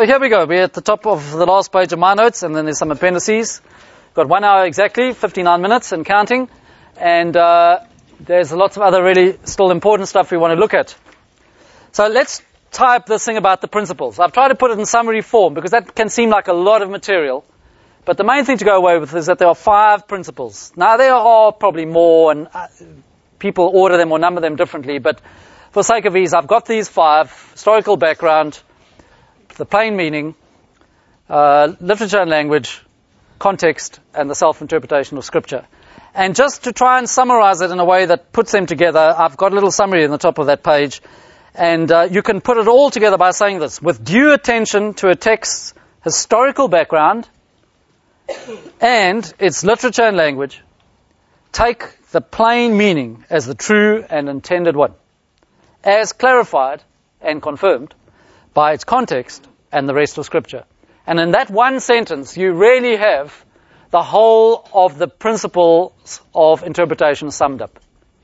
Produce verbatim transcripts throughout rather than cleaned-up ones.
So here we go. We're at the top of the last page of my notes, and then there's some appendices. Got one hour exactly, fifty-nine minutes and counting. And uh, there's lots of other really still important stuff we want to look at. So let's type this thing about the principles. I've tried to put it in summary form because that can seem like a lot of material. But the main thing to go away with is that there are five principles. Now, there are probably more, and uh, people order them or number them differently. But for sake of ease, I've got these five: historical background, the plain meaning, uh, literature and language, context, and the self-interpretation of Scripture. And just to try and summarize it in a way that puts them together, I've got a little summary in the top of that page. And uh, you can put it all together by saying this: with due attention to a text's historical background and its literature and language, take the plain meaning as the true and intended one, as clarified and confirmed by its context and the rest of Scripture. And in that one sentence, you really have the whole of the principles of interpretation summed up.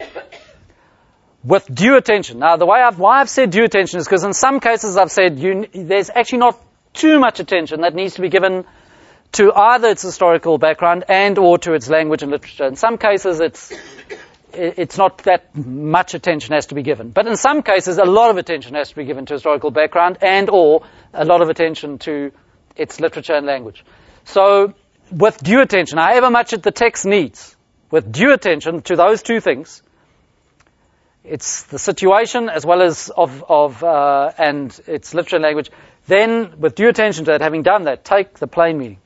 With due attention. Now, the way I've, why I've said due attention is because in some cases I've said you, there's actually not too much attention that needs to be given to either its historical background and or to its language and literature. In some cases, it's it's not that much attention has to be given. But in some cases, a lot of attention has to be given to historical background and or a lot of attention to its literature and language. So, with due attention, however much the text needs, with due attention to those two things, it's the situation as well as of, of uh, and its literature and language, then with due attention to that, having done that, take the plain meaning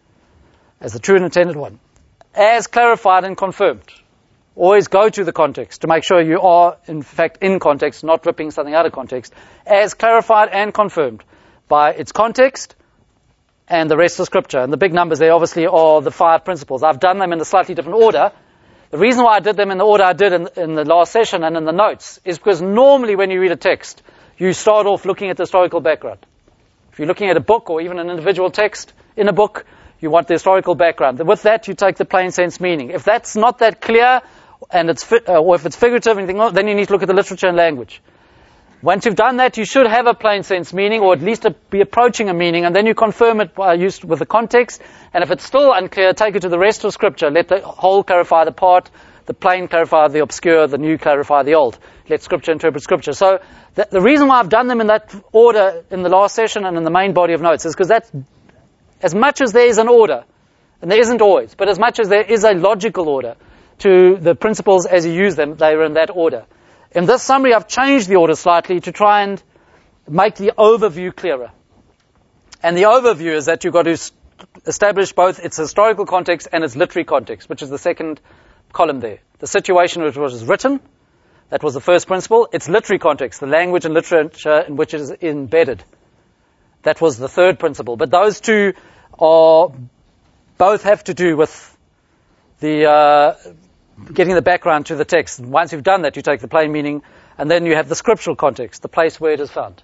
as the true and intended one, as clarified and confirmed. Always go to the context to make sure you are, in fact, in context, not ripping something out of context, as clarified and confirmed by its context and the rest of Scripture. And the big numbers there obviously are the five principles. I've done them in a slightly different order. The reason why I did them in the order I did in, in the last session and in the notes is because normally when you read a text, you start off looking at the historical background. If you're looking at a book or even an individual text in a book, you want the historical background. With that, you take the plain sense meaning. If that's not that clear, and it's fi- uh, or if it's figurative, anything else, then you need to look at the literature and language. Once you've done that, you should have a plain sense meaning, or at least a, be approaching a meaning, and then you confirm it by use with the context. And if it's still unclear, take it to the rest of Scripture. Let the whole clarify the part, the plain clarify the obscure, the new clarify the old. Let Scripture interpret Scripture. So the, the reason why I've done them in that order in the last session and in the main body of notes is because that's, as much as there is an order, and there isn't always, but as much as there is a logical order to the principles as you use them, they are in that order. In this summary, I've changed the order slightly to try and make the overview clearer. And the overview is that you've got to establish both its historical context and its literary context, which is the second column there. The situation in which it was written, that was the first principle. Its literary context, the language and literature in which it is embedded. That was the third principle. But those two are both have to do with the uh, getting the background to the text. And once you've done that, you take the plain meaning, and then you have the scriptural context, the place where it is found.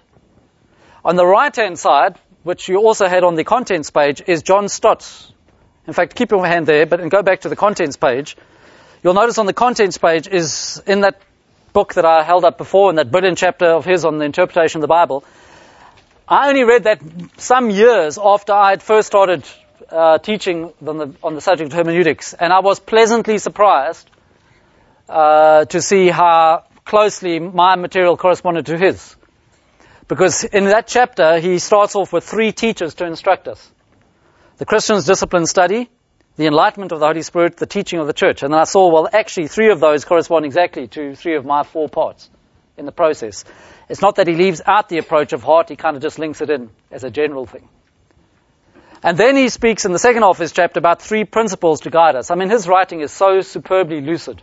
On the right-hand side, which you also had on the contents page, is John Stott's. In fact, keep your hand there, but and go back to the contents page. You'll notice on the contents page is in that book that I held up before, in that brilliant chapter of his on the interpretation of the Bible. I only read that some years after I had first started uh, teaching on the, on the subject of hermeneutics, and I was pleasantly surprised uh, to see how closely my material corresponded to his. Because in that chapter, he starts off with three teachers to instruct us. The Christian's discipline study, the enlightenment of the Holy Spirit, the teaching of the church. And then I saw, well, actually, three of those correspond exactly to three of my four parts in the process. It's not that he leaves out the approach of heart, he kind of just links it in as a general thing. And then he speaks in the second half of his chapter about three principles to guide us. I mean, his writing is so superbly lucid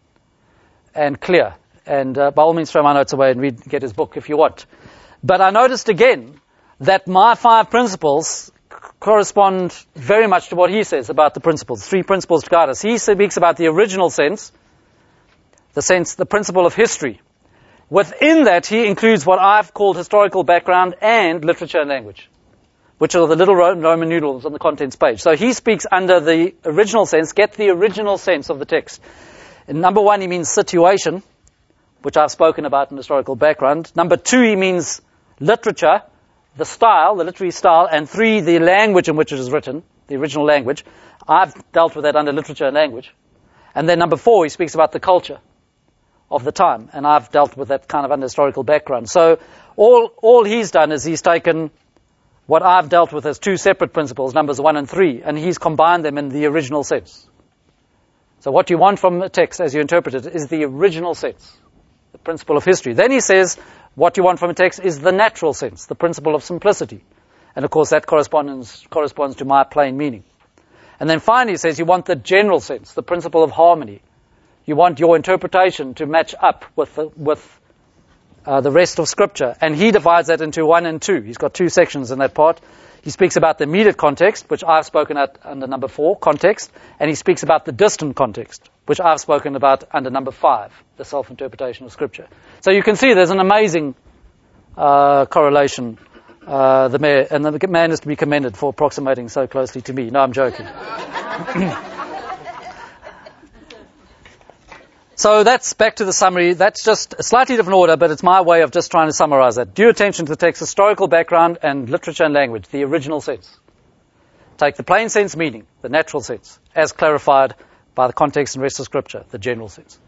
and clear. And uh, by all means, throw my notes away and read, get his book if you want. But I noticed again that my five principles correspond very much to what he says about the principles, three principles to guide us. He speaks about the original sense, the sense, the principle of history. Within that, he includes what I've called historical background and literature and language, which are the little Roman numerals on the contents page. So he speaks under the original sense, get the original sense of the text. In number one, he means situation, which I've spoken about in historical background. Number two, he means literature, the style, the literary style, and three, the language in which it is written, the original language. I've dealt with that under literature and language. And then number four, he speaks about the culture of the time, and I've dealt with that kind of under historical background. So all all he's done is he's taken what I've dealt with as two separate principles, numbers one and three, and he's combined them in the original sense. So what you want from a text as you interpret it is the original sense, the principle of history. Then he says what you want from a text is the natural sense, the principle of simplicity. And of course that corresponds, corresponds to my plain meaning. And then finally he says you want the general sense, the principle of harmony. You want your interpretation to match up with the, with uh, the rest of Scripture. And he divides that into one and two. He's got two sections in that part. He speaks about the immediate context, which I've spoken at under number four, context. And he speaks about the distant context, which I've spoken about under number five, the self-interpretation of Scripture. So you can see there's an amazing uh, correlation. Uh, the mayor, and the man is to be commended for approximating so closely to me. No, I'm joking. So that's back to the summary. That's just a slightly different order, but it's my way of just trying to summarize that. Due attention to the text's historical background and literature and language, the original sense. Take the plain sense meaning, the natural sense, as clarified by the context and rest of Scripture, the general sense.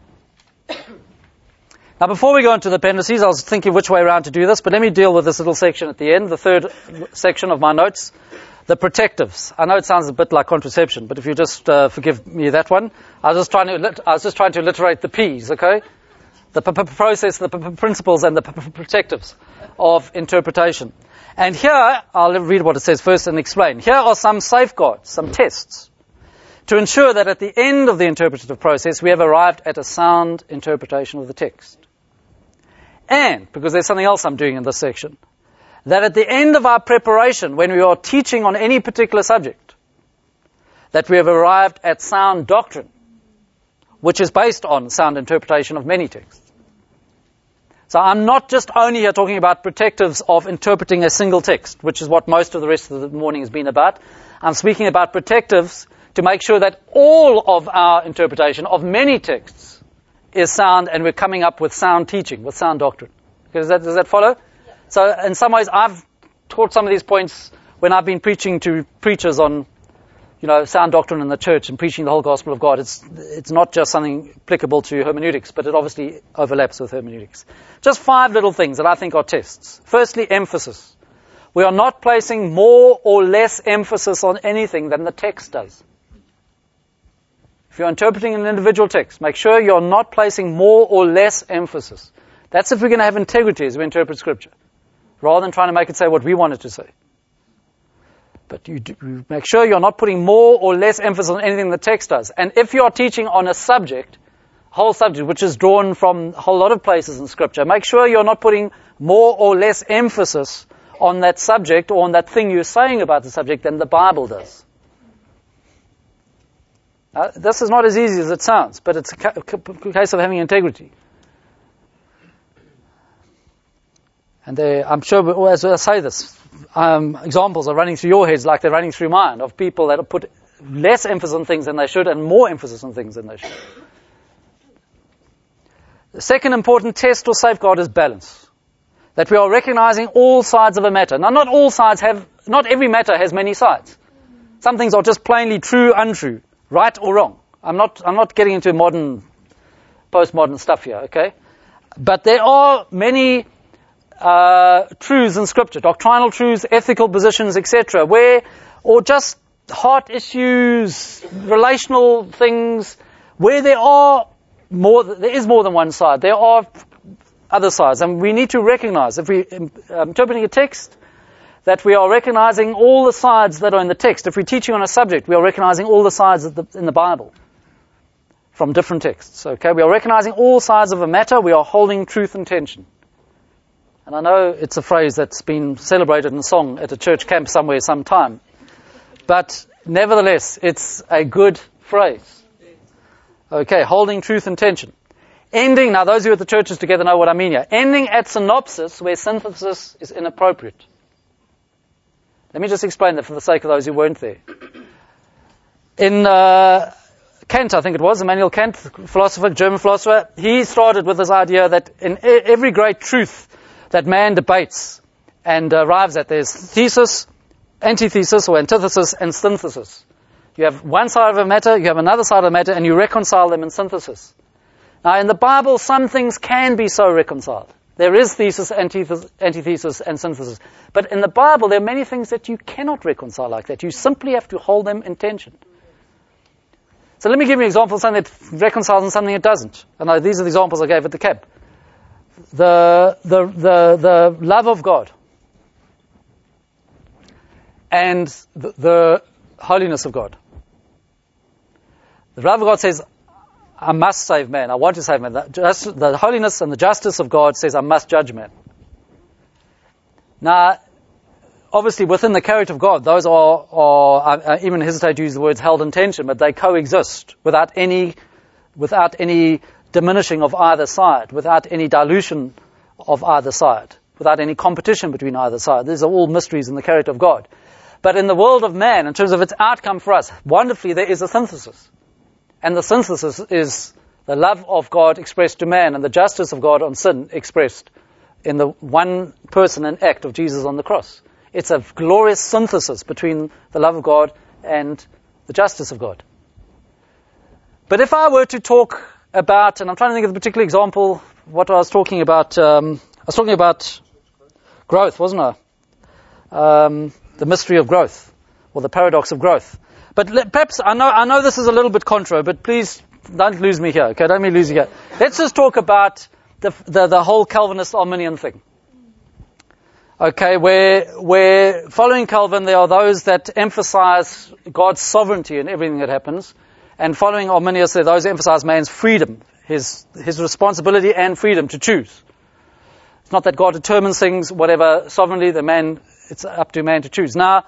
Now, before we go into the appendices, I was thinking which way around to do this, but let me deal with this little section at the end, the third section of my notes. The protectives. I know it sounds a bit like contraception, but if you just uh, forgive me that one, I was just trying to I was just trying to alliterate the P's, okay? The p- p- process, the p- p- principles, and the p- p- protectives of interpretation. And here, I'll read what it says first and explain. Here are some safeguards, some tests, to ensure that at the end of the interpretative process, we have arrived at a sound interpretation of the text. And, because there's something else I'm doing in this section, that at the end of our preparation, when we are teaching on any particular subject, that we have arrived at sound doctrine, which is based on sound interpretation of many texts. So I'm not just only here talking about protectives of interpreting a single text, which is what most of the rest of the morning has been about. I'm speaking about protectives to make sure that all of our interpretation of many texts is sound, and we're coming up with sound teaching, with sound doctrine. Does that, does that follow? So in some ways, I've taught some of these points when I've been preaching to preachers on, you know, sound doctrine in the church and preaching the whole gospel of God. It's it's not just something applicable to hermeneutics, but it obviously overlaps with hermeneutics. Just five little things that I think are tests. Firstly, emphasis. We are not placing more or less emphasis on anything than the text does. If you're interpreting an individual text, make sure you're not placing more or less emphasis. That's if we're going to have integrity as we interpret Scripture, rather than trying to make it say what we want it to say. But you, do, you make sure you're not putting more or less emphasis on anything the text does. And if you're teaching on a subject, whole subject, which is drawn from a whole lot of places in Scripture, make sure you're not putting more or less emphasis on that subject or on that thing you're saying about the subject than the Bible does. Now, this is not as easy as it sounds, but it's a, ca- a case of having integrity. And they, I'm sure, as I say this, um, examples are running through your heads like they're running through mine, of people that have put less emphasis on things than they should and more emphasis on things than they should. The second important test or safeguard is balance. That we are recognizing all sides of a matter. Now, not all sides have, not every matter has many sides. Some things are just plainly true, untrue, right or wrong. I'm not, I'm not getting into modern, postmodern stuff here, okay? But there are many uh, truths in Scripture, doctrinal truths, ethical positions, et cetera, where, or just heart issues, relational things, where there are more, there is more than one side. There are other sides, and we need to recognize, if we're um, interpreting a text, that we are recognizing all the sides that are in the text. If we're teaching on a subject, we are recognizing all the sides of the, in the Bible from different texts. Okay, we are recognizing all sides of a matter. We are holding truth and tension. And I know it's a phrase that's been celebrated in song at a church camp somewhere sometime, but nevertheless, it's a good phrase. Okay, holding truth and tension. Ending, now those who are at the churches together know what I mean here. Ending at synopsis where synthesis is inappropriate. Let me just explain that for the sake of those who weren't there. In uh, Kant, I think it was, Immanuel Kant, philosopher, German philosopher, he started with this idea that in every great truth that man debates and arrives at there's thesis, antithesis or antithesis, and synthesis. You have one side of a matter, you have another side of a matter, and you reconcile them in synthesis. Now, in the Bible, some things can be so reconciled. There is thesis, antithesis, antithesis, and synthesis. But in the Bible, there are many things that you cannot reconcile like that. You simply have to hold them in tension. So let me give you an example of something that reconciles and something that doesn't. And I, these are the examples I gave at the camp. The, the, the, the love of God and the, the holiness of God. The love of God says, I must save man. I want to save man. The, just, the holiness and the justice of God says, I must judge man. Now, obviously, within the character of God, those are, are I even hesitate to use the words held in tension, but they coexist without any, without any diminishing of either side, without any dilution of either side, without any competition between either side. These are all mysteries in the character of God. But in the world of man, in terms of its outcome for us, wonderfully, there is a synthesis. And the synthesis is the love of God expressed to man and the justice of God on sin expressed in the one person and act of Jesus on the cross. It's a glorious synthesis between the love of God and the justice of God. But if I were to talk about, and I'm trying to think of a particular example, what I was talking about, um, I was talking about growth, wasn't I? Um, the mystery of growth, or the paradox of growth. But let, perhaps, I know I know this is a little bit contra, but please don't lose me here, okay? Don't me lose you here. Let's just talk about the the, the whole Calvinist Arminian thing. Okay, where, where following Calvin, there are those that emphasize God's sovereignty in everything that happens, and following Arminius, there are those that emphasize man's freedom, his his responsibility and freedom to choose. It's not that God determines things, whatever, sovereignly, the man, it's up to man to choose. Now,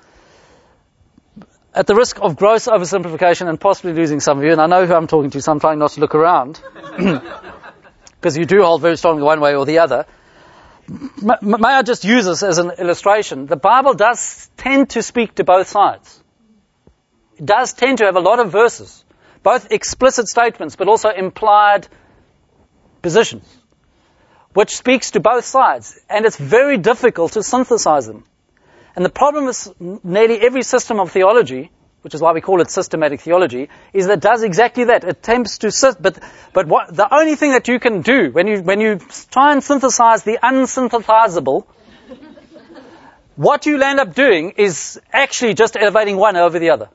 at the risk of gross oversimplification and possibly losing some of you, and I know who I'm talking to, so I'm trying not to look around, because you do hold very strongly one way or the other. M- may I just use this as an illustration? The Bible does tend to speak to both sides. It does tend to have a lot of verses, both explicit statements, but also implied positions, which speaks to both sides, and it's very difficult to synthesize them. And the problem with nearly every system of theology, which is why we call it systematic theology, is that it does exactly that. It attempts to sit, but but what the only thing that you can do when you when you try and synthesize the unsynthesizable, what you end up doing is actually just elevating one over the other.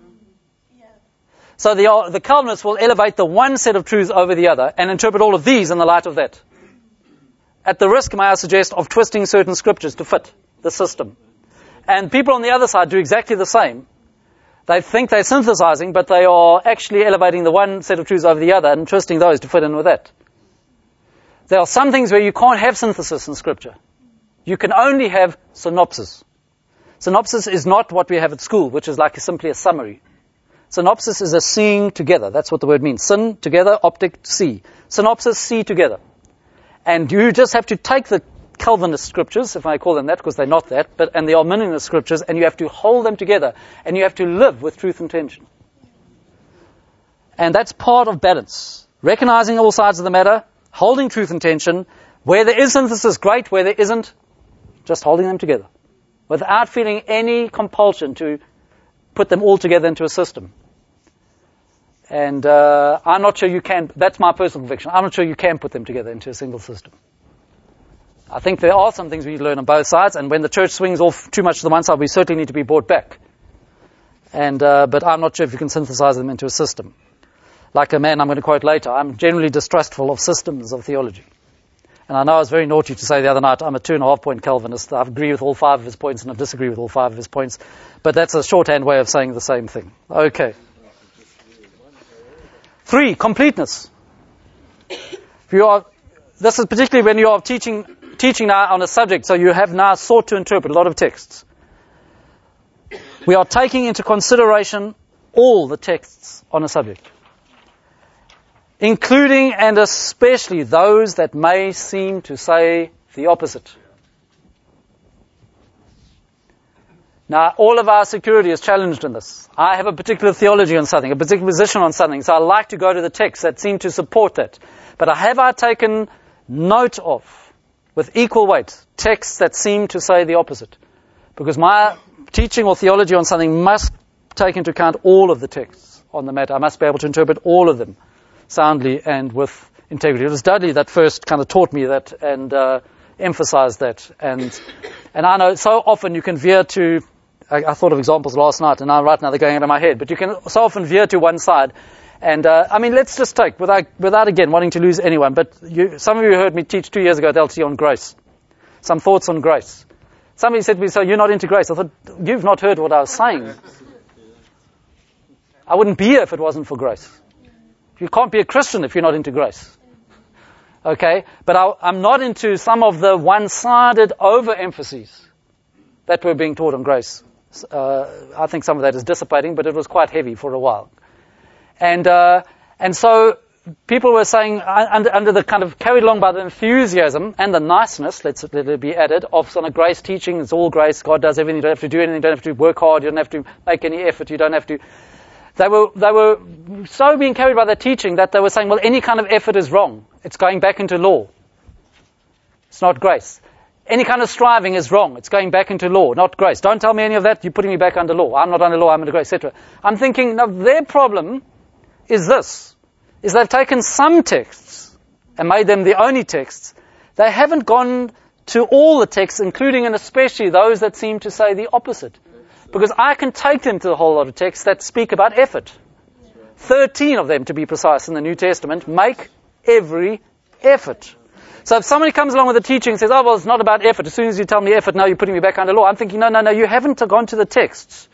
So the the Calvinists will elevate the one set of truths over the other and interpret all of these in the light of that. At the risk, may I suggest, of twisting certain scriptures to fit the system. And people on the other side do exactly the same. They think they're synthesizing, but they are actually elevating the one set of truths over the other and twisting those to fit in with that. There are some things where you can't have synthesis in Scripture. You can only have synopsis. Synopsis is not what we have at school, which is like a, simply a summary. Synopsis is a seeing together. That's what the word means. Syn, together, optic, see. Synopsis, see together. And you just have to take the Calvinist scriptures, if I call them that, because they're not that, but and the Arminian scriptures, and you have to hold them together, and you have to live with truth and tension. And that's part of balance. Recognizing all sides of the matter, holding truth and tension, where there is synthesis, great, where there isn't, just holding them together, without feeling any compulsion to put them all together into a system. And uh, I'm not sure you can, that's my personal conviction, I'm not sure you can put them together into a single system. I think there are some things we need to learn on both sides, and when the church swings off too much to the one side, we certainly need to be brought back. And uh, but I'm not sure if you can synthesize them into a system. Like a man I'm going to quote later, I'm generally distrustful of systems of theology. And I know I was very naughty to say the other night, I'm a two and a half point Calvinist. I agree with all five of his points, and I disagree with all five of his points. But that's a shorthand way of saying the same thing. Okay. Three, completeness. If you are, this is particularly when you are teaching teaching now on a subject, so you have now sought to interpret a lot of texts. We are taking into consideration all the texts on a subject, including and especially those that may seem to say the opposite. Now, all of our security is challenged in this. I have a particular theology on something, a particular position on something, so I like to go to the texts that seem to support that. But have I taken note of with equal weight texts that seem to say the opposite. Because my teaching or theology on something must take into account all of the texts on the matter. I must be able to interpret all of them soundly and with integrity. It was Dudley that first kind of taught me that and uh, emphasized that. And and I know so often you can veer to, I, I thought of examples last night, and now right now they're going into my head, but you can so often veer to one side. And, uh, I mean, let's just take, without, without again wanting to lose anyone, but you, some of you heard me teach two years ago at L T on grace. Some thoughts on grace. Somebody said to me, so you're not into grace. I thought, you've not heard what I was saying. I wouldn't be here if it wasn't for grace. You can't be a Christian if you're not into grace. Okay? But I, I'm not into some of the one-sided overemphases that were being taught on grace. Uh, I think some of that is dissipating, but it was quite heavy for a while. And uh, and so people were saying, uh, under, under the kind of carried along by the enthusiasm and the niceness, let's let it be added, of some grace teaching. It's all grace. God does everything. You don't have to do anything. You don't have to work hard. You don't have to make any effort. You don't have to. They were they were so being carried by the teaching that they were saying, well, any kind of effort is wrong. It's going back into law. It's not grace. Any kind of striving is wrong. It's going back into law, not grace. Don't tell me any of that. You're putting me back under law. I'm not under law. I'm under grace, et cetera. I'm thinking, now their problem is this, is they've taken some texts and made them the only texts. They haven't gone to all the texts, including and especially those that seem to say the opposite. Because I can take them to a whole lot of texts that speak about effort. Thirteen of them, to be precise, in the New Testament, make every effort. So if somebody comes along with a teaching and says, oh, well, it's not about effort. As soon as you tell me effort, now you're putting me back under law. I'm thinking, no, no, no, you haven't gone to the texts,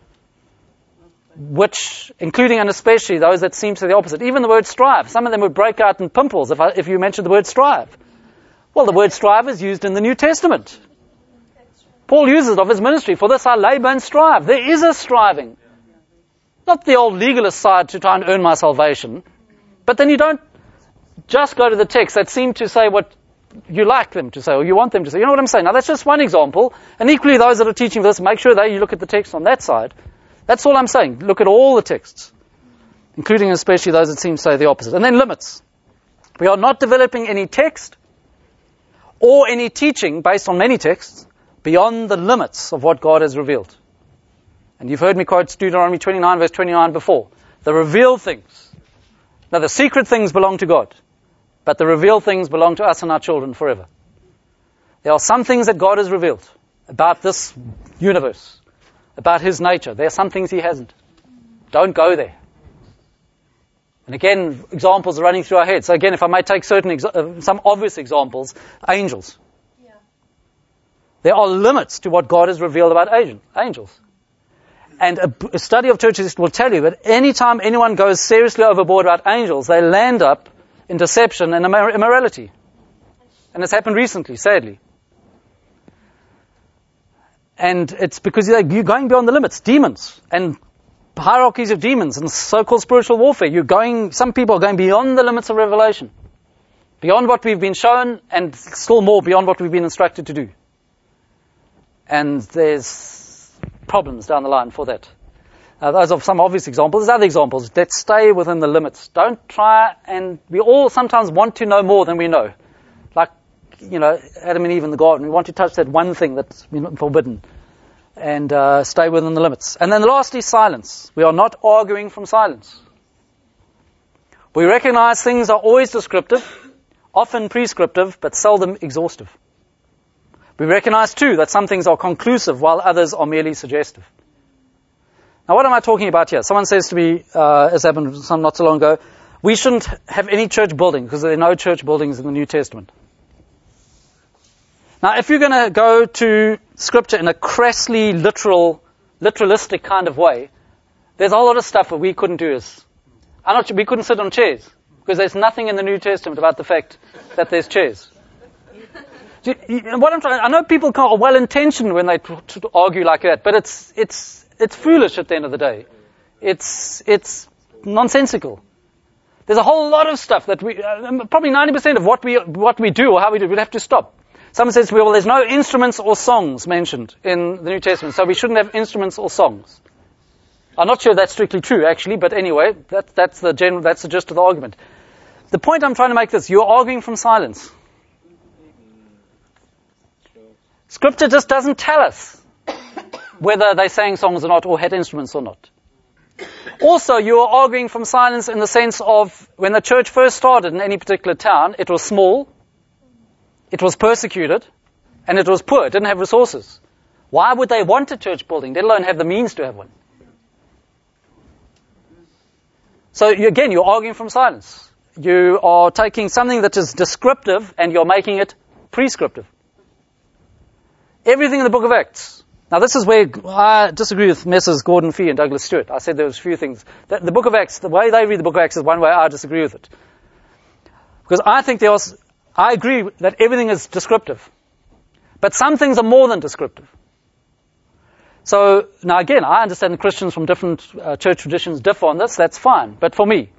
which, including and especially those that seem to say the opposite. Even the word strive. Some of them would break out in pimples if, I, if you mentioned the word strive. Well, the word strive is used in the New Testament. Paul uses it of his ministry. For this I labor and strive. There is a striving. Not the old legalist side to try and earn my salvation. But then you don't just go to the texts that seem to say what you like them to say or you want them to say. You know what I'm saying? Now that's just one example. And equally those that are teaching this, make sure that you look at the text on that side. That's all I'm saying. Look at all the texts, including and especially those that seem to say the opposite. And then limits. We are not developing any text or any teaching based on many texts beyond the limits of what God has revealed. And you've heard me quote Deuteronomy twenty-nine, verse twenty-nine before. The revealed things. Now the secret things belong to God, but the revealed things belong to us and our children forever. There are some things that God has revealed about this universe, about His nature. There are some things He hasn't. Don't go there. And again, examples are running through our heads. So again, if I may take certain, exa- uh, some obvious examples, angels. Yeah. There are limits to what God has revealed about angels. And a, a study of churches will tell you that any time anyone goes seriously overboard about angels, they land up in deception and immor- immorality. And it's happened recently, sadly. And it's because you're going beyond the limits. Demons and hierarchies of demons and so-called spiritual warfare. You're going, some people are going beyond the limits of revelation. Beyond what we've been shown and still more beyond what we've been instructed to do. And there's problems down the line for that. Uh, those are some obvious examples. There's other examples that stay within the limits. Don't try, and we all sometimes want to know more than we know. Like, you know, Adam and Eve in the garden. We want to touch that one thing that's forbidden. And uh, stay within the limits. And then lastly, silence. We are not arguing from silence. We recognize things are always descriptive, often prescriptive, but seldom exhaustive. We recognize too that some things are conclusive while others are merely suggestive. Now what am I talking about here? Someone says to me, uh, as happened some not so long ago, we shouldn't have any church building because there are no church buildings in the New Testament. Now, if you're going to go to Scripture in a crassly literal, literalistic kind of way, there's a whole lot of stuff that we couldn't do. As I'm not sure, we couldn't sit on chairs because there's nothing in the New Testament about the fact that there's chairs. You, you, what I'm trying, I know people are well-intentioned when they t- t- argue like that, but it's it's it's foolish at the end of the day. It's it's nonsensical. There's a whole lot of stuff that we, uh, probably ninety percent of what we what we do or how we do, we'd have to stop. Someone says to me, well, there's no instruments or songs mentioned in the New Testament, so we shouldn't have instruments or songs. I'm not sure that's strictly true, actually, but anyway, that, that's the general, that's the gist of the argument. The point I'm trying to make is, you're arguing from silence. Scripture just doesn't tell us whether they sang songs or not, or had instruments or not. Also, you are arguing from silence in the sense of when the church first started in any particular town, it was small, it was persecuted, and it was poor, it didn't have resources. Why would they want a church building, let alone have the means to have one? So you, again, you're arguing from silence. You are taking something that is descriptive and you're making it prescriptive. Everything in the book of Acts. Now this is where I disagree with Messrs Gordon Fee and Douglas Stewart. I said there was a few things. The, the book of Acts, the way they read the book of Acts is one way I disagree with it. Because I think there was, I agree that everything is descriptive. But some things are more than descriptive. So, now again, I understand Christians from different uh, church traditions differ on this, that's fine. But for me,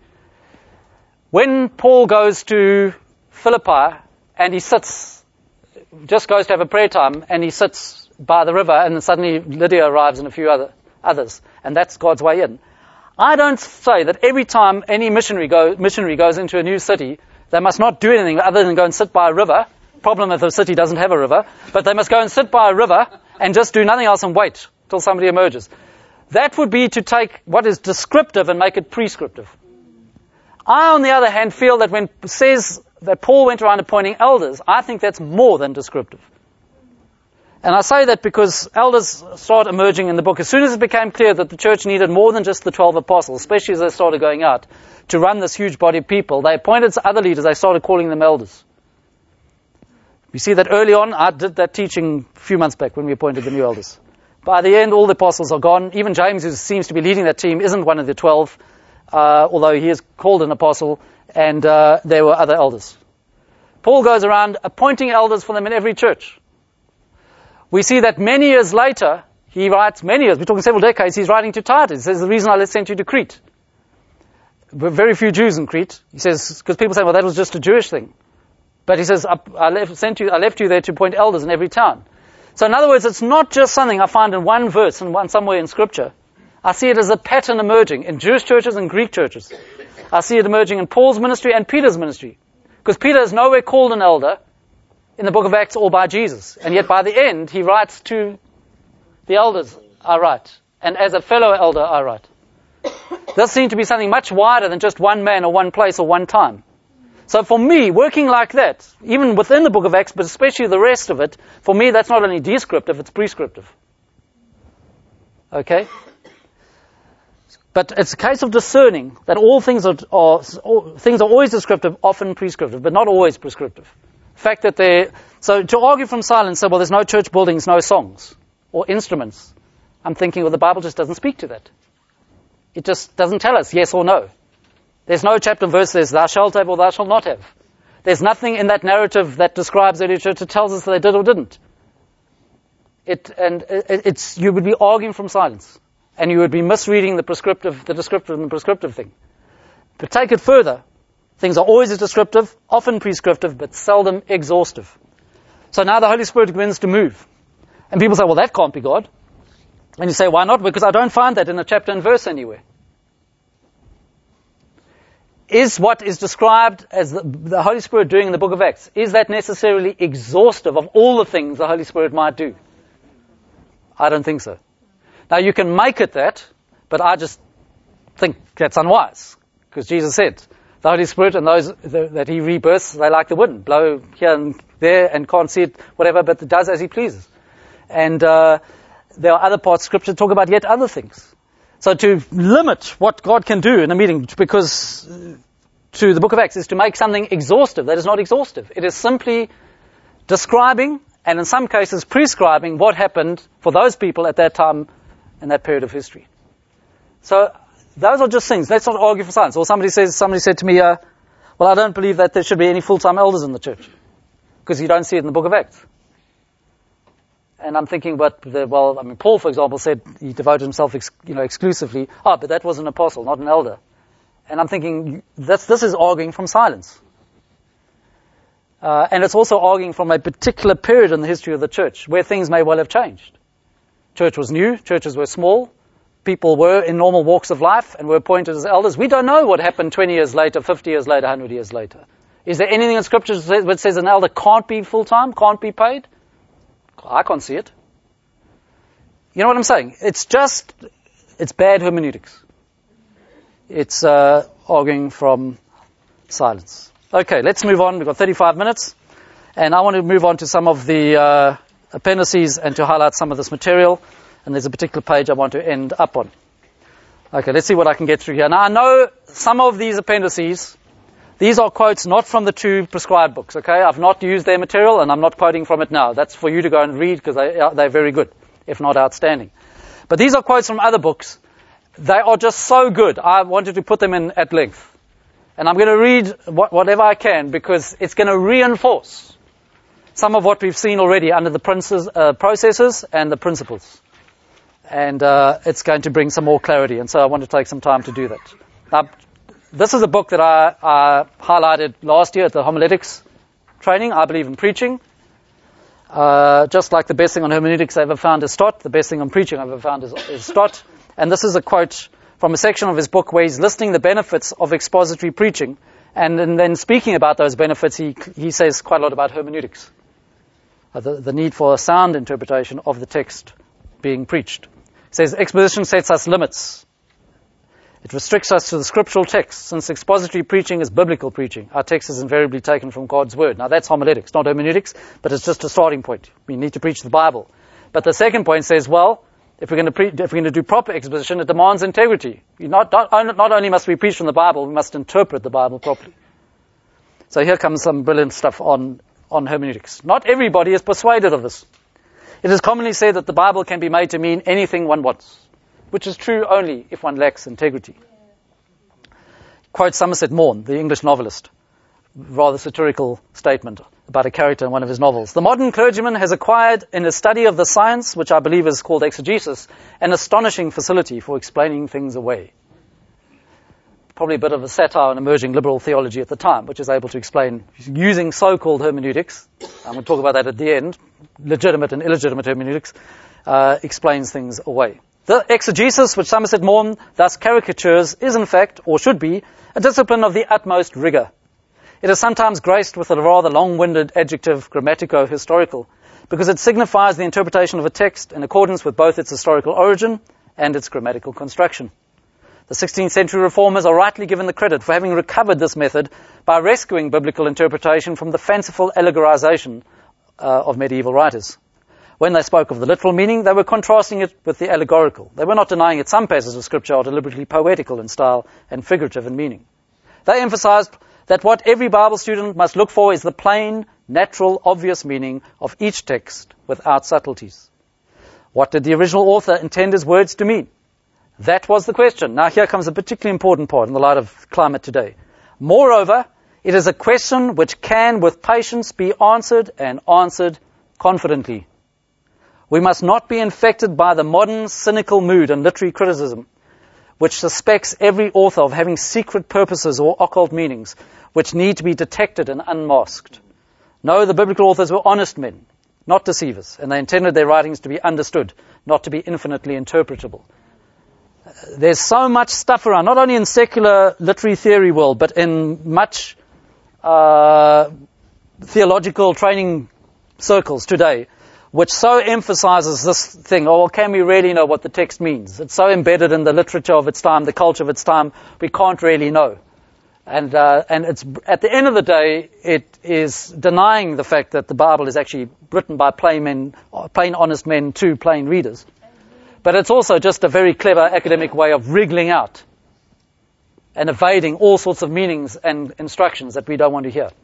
when Paul goes to Philippi and he sits, just goes to have a prayer time and he sits by the river and then suddenly Lydia arrives and a few other others, and that's God's way in. I don't say that every time any missionary, go, missionary goes into a new city, they must not do anything other than go and sit by a river. Problem if the city doesn't have a river, but they must go and sit by a river and just do nothing else and wait till somebody emerges. That would be to take what is descriptive and make it prescriptive. I, on the other hand, feel that when it says that Paul went around appointing elders, I think that's more than descriptive. And I say that because elders start emerging in the book. As soon as it became clear that the church needed more than just the twelve apostles, especially as they started going out to run this huge body of people, they appointed other leaders. They started calling them elders. We see that early on. I did that teaching a few months back when we appointed the new elders. By the end, all the apostles are gone. Even James, who seems to be leading that team, isn't one of the twelve, uh, although he is called an apostle, and uh, there were other elders. Paul goes around appointing elders for them in every church. We see that many years later, he writes, many years, we're talking several decades, he's writing to Titus. He says, the reason I sent you to Crete. There were very few Jews in Crete. He says, because people say, well, that was just a Jewish thing. But he says, I, I, left, sent you, I left you there to appoint elders in every town. So in other words, it's not just something I find in one verse and one somewhere in Scripture. I see it as a pattern emerging in Jewish churches and Greek churches. I see it emerging in Paul's ministry and Peter's ministry. Because Peter is nowhere called an elder in the book of Acts or by Jesus. And yet by the end, he writes to the elders, I write. And as a fellow elder, I write. This seems to be something much wider than just one man or one place or one time. So for me, working like that, even within the book of Acts, but especially the rest of it, for me that's not only descriptive, it's prescriptive. Okay? But it's a case of discerning that all things are, are all, things are always descriptive, often prescriptive, but not always prescriptive. The fact that they, so to argue from silence, say, well, there's no church buildings, no songs, or instruments. I'm thinking, well, the Bible just doesn't speak to that. It just doesn't tell us yes or no. There's no chapter and verse that says, thou shalt have or thou shalt not have. There's nothing in that narrative that describes early church that tells us that they did or didn't. It, and it, it's, you would be arguing from silence. And you would be misreading the prescriptive, the descriptive and the prescriptive thing. But take it further. Things are always descriptive, often prescriptive, but seldom exhaustive. So now the Holy Spirit begins to move. And people say, well, that can't be God. And you say, why not? Because I don't find that in a chapter and verse anywhere. Is what is described as the, the Holy Spirit doing in the book of Acts, is that necessarily exhaustive of all the things the Holy Spirit might do? I don't think so. Now you can make it that, but I just think that's unwise. Because Jesus said, the Holy Spirit and those the, that He rebirths, they like the wind, blow here and there and can't see it, whatever, but it does as He pleases. And uh, there are other parts of Scripture that talk about yet other things. So to limit what God can do in a meeting, because to the book of Acts, is to make something exhaustive that is not exhaustive. It is simply describing, and in some cases prescribing, what happened for those people at that time in that period of history. So those are just things. Let's not argue for silence. Or somebody says, somebody said to me, uh, well, I don't believe that there should be any full-time elders in the church, because you don't see it in the book of Acts. And I'm thinking, but the, well, I mean, Paul, for example, said he devoted himself, ex, you know, exclusively. Oh, but that was an apostle, not an elder. And I'm thinking, that's, this is arguing from silence. Uh, and it's also arguing from a particular period in the history of the church, where things may well have changed. Church was new, churches were small, people were in normal walks of life and were appointed as elders. We don't know what happened twenty years later, fifty years later, one hundred years later. Is there anything in Scripture that says an elder can't be full-time, can't be paid? I can't see it. You know what I'm saying? It's just, it's bad hermeneutics. It's uh, arguing from silence. Okay, let's move on. We've got thirty-five minutes. And I want to move on to some of the uh, appendices and to highlight some of this material. And there's a particular page I want to end up on. Okay, let's see what I can get through here. Now, I know some of these appendices, these are quotes not from the two prescribed books, okay? I've not used their material, and I'm not quoting from it now. That's for you to go and read, because they, they're very good, if not outstanding. But these are quotes from other books. They are just so good. I wanted to put them in at length. And I'm going to read what, whatever I can, because it's going to reinforce some of what we've seen already under the princes, uh, processes and the principles. And uh, it's going to bring some more clarity. And so I want to take some time to do that. Now, this is a book that I, I highlighted last year at the homiletics training. I believe in preaching. Uh, just like the best thing on hermeneutics I ever found is Stott, the best thing on preaching I ever found is, is Stott. And this is a quote from a section of his book where he's listing the benefits of expository preaching. And, and then speaking about those benefits, he, he says quite a lot about hermeneutics. Uh, the, the need for a sound interpretation of the text being preached. He says, exposition sets us limits. It restricts us to the scriptural text, since expository preaching is biblical preaching. Our text is invariably taken from God's word. Now that's homiletics, not hermeneutics, but it's just a starting point. We need to preach the Bible. But the second point says, well, if we're going to, pre- if we're going to do proper exposition, it demands integrity. Not, not, not only must we preach from the Bible, we must interpret the Bible properly. So here comes some brilliant stuff on, on hermeneutics. Not everybody is persuaded of this. It is commonly said that the Bible can be made to mean anything one wants, which is true only if one lacks integrity. Quote Somerset Maugham, the English novelist, rather satirical statement about a character in one of his novels. The modern clergyman has acquired in his study of the science, which I believe is called exegesis, an astonishing facility for explaining things away. Probably a bit of a satire on emerging liberal theology at the time, which is able to explain, using so-called hermeneutics, I'm going to talk about that at the end, legitimate and illegitimate hermeneutics, uh, explains things away. The exegesis, which Somerset Maugham thus caricatures, is in fact, or should be, a discipline of the utmost rigor. It is sometimes graced with a rather long-winded adjective, grammatico-historical, because it signifies the interpretation of a text in accordance with both its historical origin and its grammatical construction. The sixteenth century reformers are rightly given the credit for having recovered this method by rescuing biblical interpretation from the fanciful allegorization uh, of medieval writers. When they spoke of the literal meaning, they were contrasting it with the allegorical. They were not denying that some passages of Scripture are deliberately poetical in style and figurative in meaning. They emphasized that what every Bible student must look for is the plain, natural, obvious meaning of each text without subtleties. What did the original author intend his words to mean? That was the question. Now here comes a particularly important part in the light of climate today. Moreover, it is a question which can with patience be answered and answered confidently. We must not be infected by the modern cynical mood and literary criticism, which suspects every author of having secret purposes or occult meanings, which need to be detected and unmasked. No, the biblical authors were honest men, not deceivers, and they intended their writings to be understood, not to be infinitely interpretable. There's so much stuff around, not only in secular literary theory world, but in much uh, theological training circles today, which so emphasizes this thing, oh, well, can we really know what the text means? It's so embedded in the literature of its time, the culture of its time, we can't really know. And uh, and it's at the end of the day, it is denying the fact that the Bible is actually written by plain men, plain honest men to plain readers. But it's also just a very clever academic way of wriggling out and evading all sorts of meanings and instructions that we don't want to hear.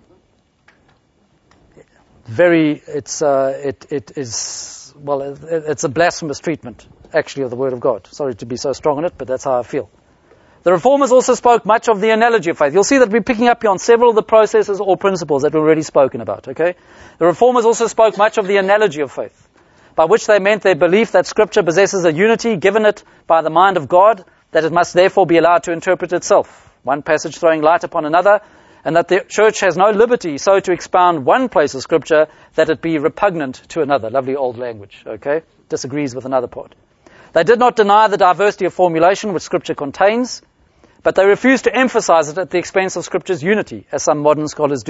Very, it's, uh, it, it is, well, it, it's a blasphemous treatment, actually, of the Word of God. Sorry to be so strong on it, but that's how I feel. The Reformers also spoke much of the analogy of faith. You'll see that we're picking up on several of the processes or principles that we've already spoken about, okay? The Reformers also spoke much of the analogy of faith, by which they meant their belief that Scripture possesses a unity given it by the mind of God, that it must therefore be allowed to interpret itself, one passage throwing light upon another, and that the church has no liberty so to expound one place of Scripture that it be repugnant to another. Lovely old language, okay? Disagrees with another part. They did not deny the diversity of formulation which Scripture contains, but they refused to emphasize it at the expense of Scripture's unity, as some modern scholars do.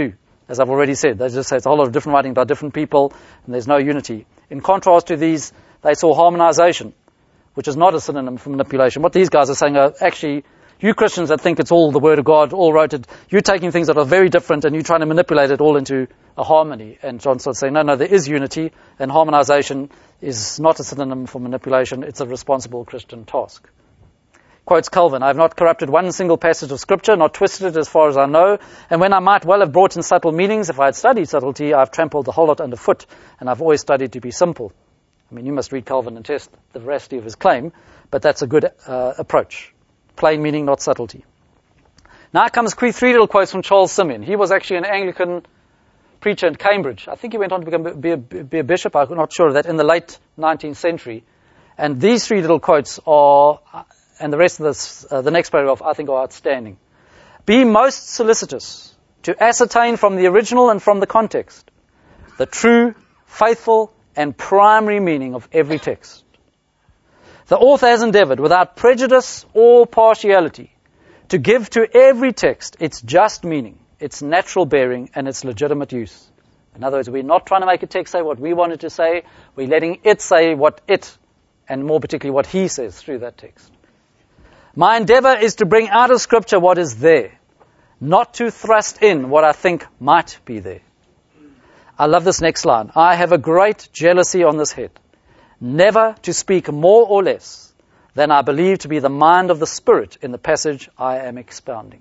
as I've already said. They just say it's a whole lot of different writing by different people, and there's no unity. In contrast to these, they saw harmonization, which is not a synonym for manipulation. What these guys are saying are, actually, you Christians that think it's all the Word of God, all wrote it, you're taking things that are very different and you're trying to manipulate it all into a harmony. And John starts saying, no, no, there is unity, and harmonization is not a synonym for manipulation. It's a responsible Christian task. Quotes Calvin, I have not corrupted one single passage of Scripture, not twisted it as far as I know, and when I might well have brought in subtle meanings, if I had studied subtlety, I've trampled the whole lot underfoot, and I've always studied to be simple. I mean, you must read Calvin and test the veracity of his claim, but that's a good uh, approach. Plain meaning, not subtlety. Now comes three little quotes from Charles Simeon. He was actually an Anglican preacher in Cambridge. I think he went on to become be a, be a bishop. I'm not sure of that, in the late nineteenth century. And these three little quotes are, and the rest of this, uh, the next paragraph, I think are outstanding. Be most solicitous to ascertain from the original and from the context the true, faithful, and primary meaning of every text. The author has endeavored, without prejudice or partiality, to give to every text its just meaning, its natural bearing, and its legitimate use. In other words, we're not trying to make a text say what we want it to say. We're letting it say what it, and more particularly what he says through that text. My endeavor is to bring out of Scripture what is there, not to thrust in what I think might be there. I love this next line. I have a great jealousy on this head, never to speak more or less than I believe to be the mind of the Spirit in the passage I am expounding.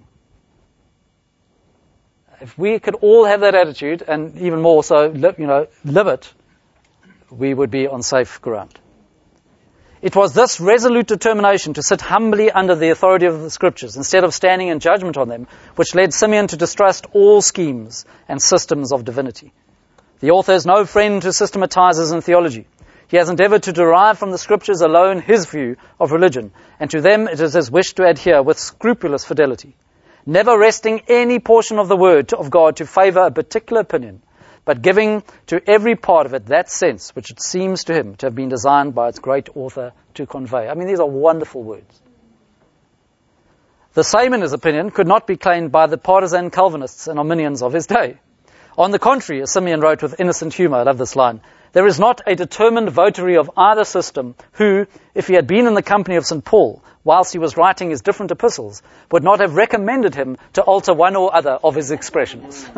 If we could all have that attitude, and even more so, you know, live it, we would be on safe ground. It was this resolute determination to sit humbly under the authority of the Scriptures instead of standing in judgment on them, which led Simeon to distrust all schemes and systems of divinity. The author is no friend to systematizers in theology. He has endeavored to derive from the Scriptures alone his view of religion, and to them it is his wish to adhere with scrupulous fidelity, never resting any portion of the Word of God to favor a particular opinion, but giving to every part of it that sense which it seems to him to have been designed by its great author to convey. I mean, these are wonderful words. The same, in his opinion, could not be claimed by the partisan Calvinists and Arminians of his day. On the contrary, as Simeon wrote with innocent humor, I love this line, there is not a determined votary of either system who, if he had been in the company of Saint Paul, whilst he was writing his different epistles, would not have recommended him to alter one or other of his expressions.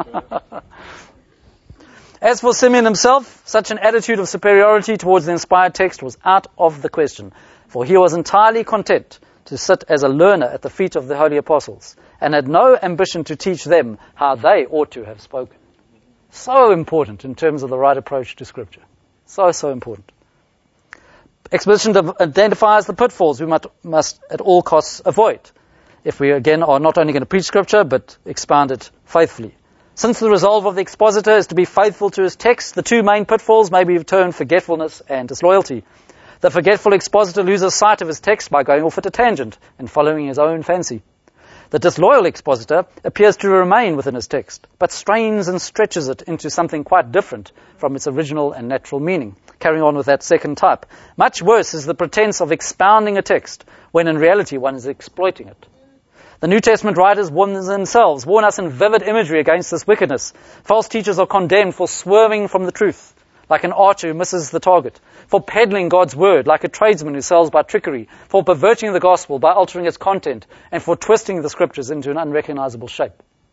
As for Simeon himself, such an attitude of superiority towards the inspired text was out of the question, for he was entirely content to sit as a learner at the feet of the holy apostles, and had no ambition to teach them how they ought to have spoken. So important in terms of the right approach to Scripture. So, so important. Exposition identifies the pitfalls we must, must at all costs avoid, if we again are not only going to preach Scripture, but expound it faithfully. Since the resolve of the expositor is to be faithful to his text, the two main pitfalls may be termed forgetfulness and disloyalty. The forgetful expositor loses sight of his text by going off at a tangent and following his own fancy. The disloyal expositor appears to remain within his text, but strains and stretches it into something quite different from its original and natural meaning, carrying on with that second type. Much worse is the pretense of expounding a text, when in reality one is exploiting it. The New Testament writers warn themselves, warn us in vivid imagery against this wickedness. False teachers are condemned for swerving from the truth, like an archer who misses the target, for peddling God's word, like a tradesman who sells by trickery, for perverting the gospel by altering its content, and for twisting the Scriptures into an unrecognizable shape.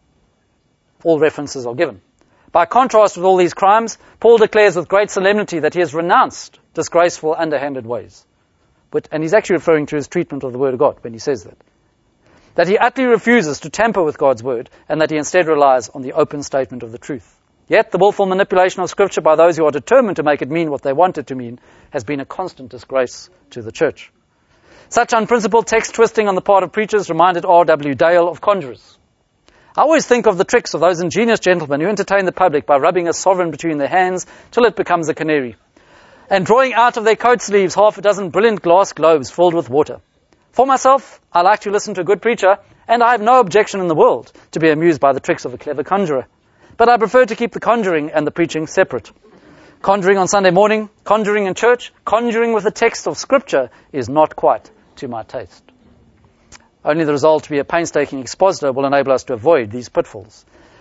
All references are given. By contrast with all these crimes, Paul declares with great solemnity that he has renounced disgraceful, underhanded ways. But, and he's actually referring to his treatment of the Word of God when he says that. That he utterly refuses to tamper with God's Word, and that he instead relies on the open statement of the truth. Yet the willful manipulation of Scripture by those who are determined to make it mean what they want it to mean has been a constant disgrace to the Church. Such unprincipled text twisting on the part of preachers reminded R W Dale of conjurers. I always think of the tricks of those ingenious gentlemen who entertain the public by rubbing a sovereign between their hands till it becomes a canary, and drawing out of their coat sleeves half a dozen brilliant glass globes filled with water. For myself, I like to listen to a good preacher, and I have no objection in the world to be amused by the tricks of a clever conjurer. But I prefer to keep the conjuring and the preaching separate. Conjuring on Sunday morning, conjuring in church, conjuring with the text of Scripture is not quite to my taste. Only the resolve to be a painstaking expositor will enable us to avoid these pitfalls.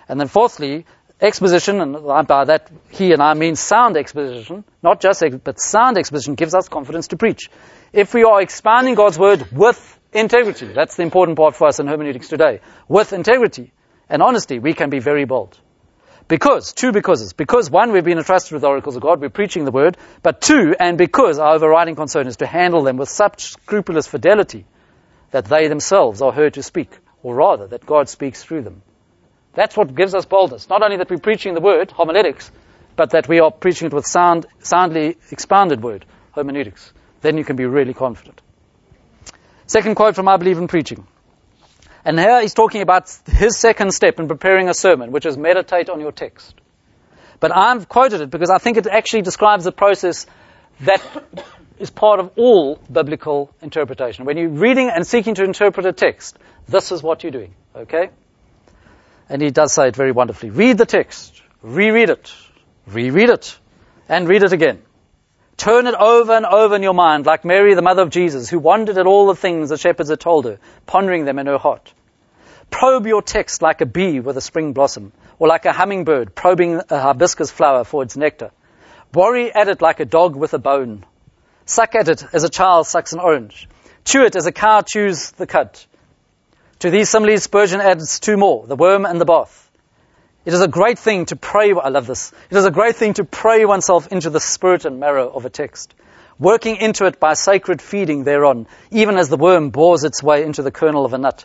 And then fourthly, exposition, and by that he and I mean sound exposition, not just ex- but sound exposition gives us confidence to preach. If we are expounding God's word with integrity, that's the important part for us in hermeneutics today, with integrity and honesty, we can be very bold. Because, two becauses. Because, one, we've been entrusted with the oracles of God, we're preaching the word, but two, and because our overriding concern is to handle them with such scrupulous fidelity that they themselves are heard to speak, or rather, that God speaks through them. That's what gives us boldness. Not only that we're preaching the word, homiletics, but that we are preaching it with sound, soundly expounded word, hermeneutics. Then you can be really confident. Second quote from I Believe in Preaching. And here he's talking about his second step in preparing a sermon, which is meditate on your text. But I've quoted it because I think it actually describes the process that is part of all biblical interpretation. When you're reading and seeking to interpret a text, this is what you're doing, okay? And he does say it very wonderfully. Read the text, reread it, reread it, and read it again. Turn it over and over in your mind, like Mary, the mother of Jesus, who wondered at all the things the shepherds had told her, pondering them in her heart. Probe your text like a bee with a spring blossom, or like a hummingbird probing a hibiscus flower for its nectar. Worry at it like a dog with a bone. Suck at it as a child sucks an orange. Chew it as a cow chews the cud. To these similes, Spurgeon adds two more, the worm and the bath. It is a great thing to pray, I love this, it is a great thing to pray oneself into the spirit and marrow of a text, working into it by sacred feeding thereon, even as the worm bores its way into the kernel of a nut.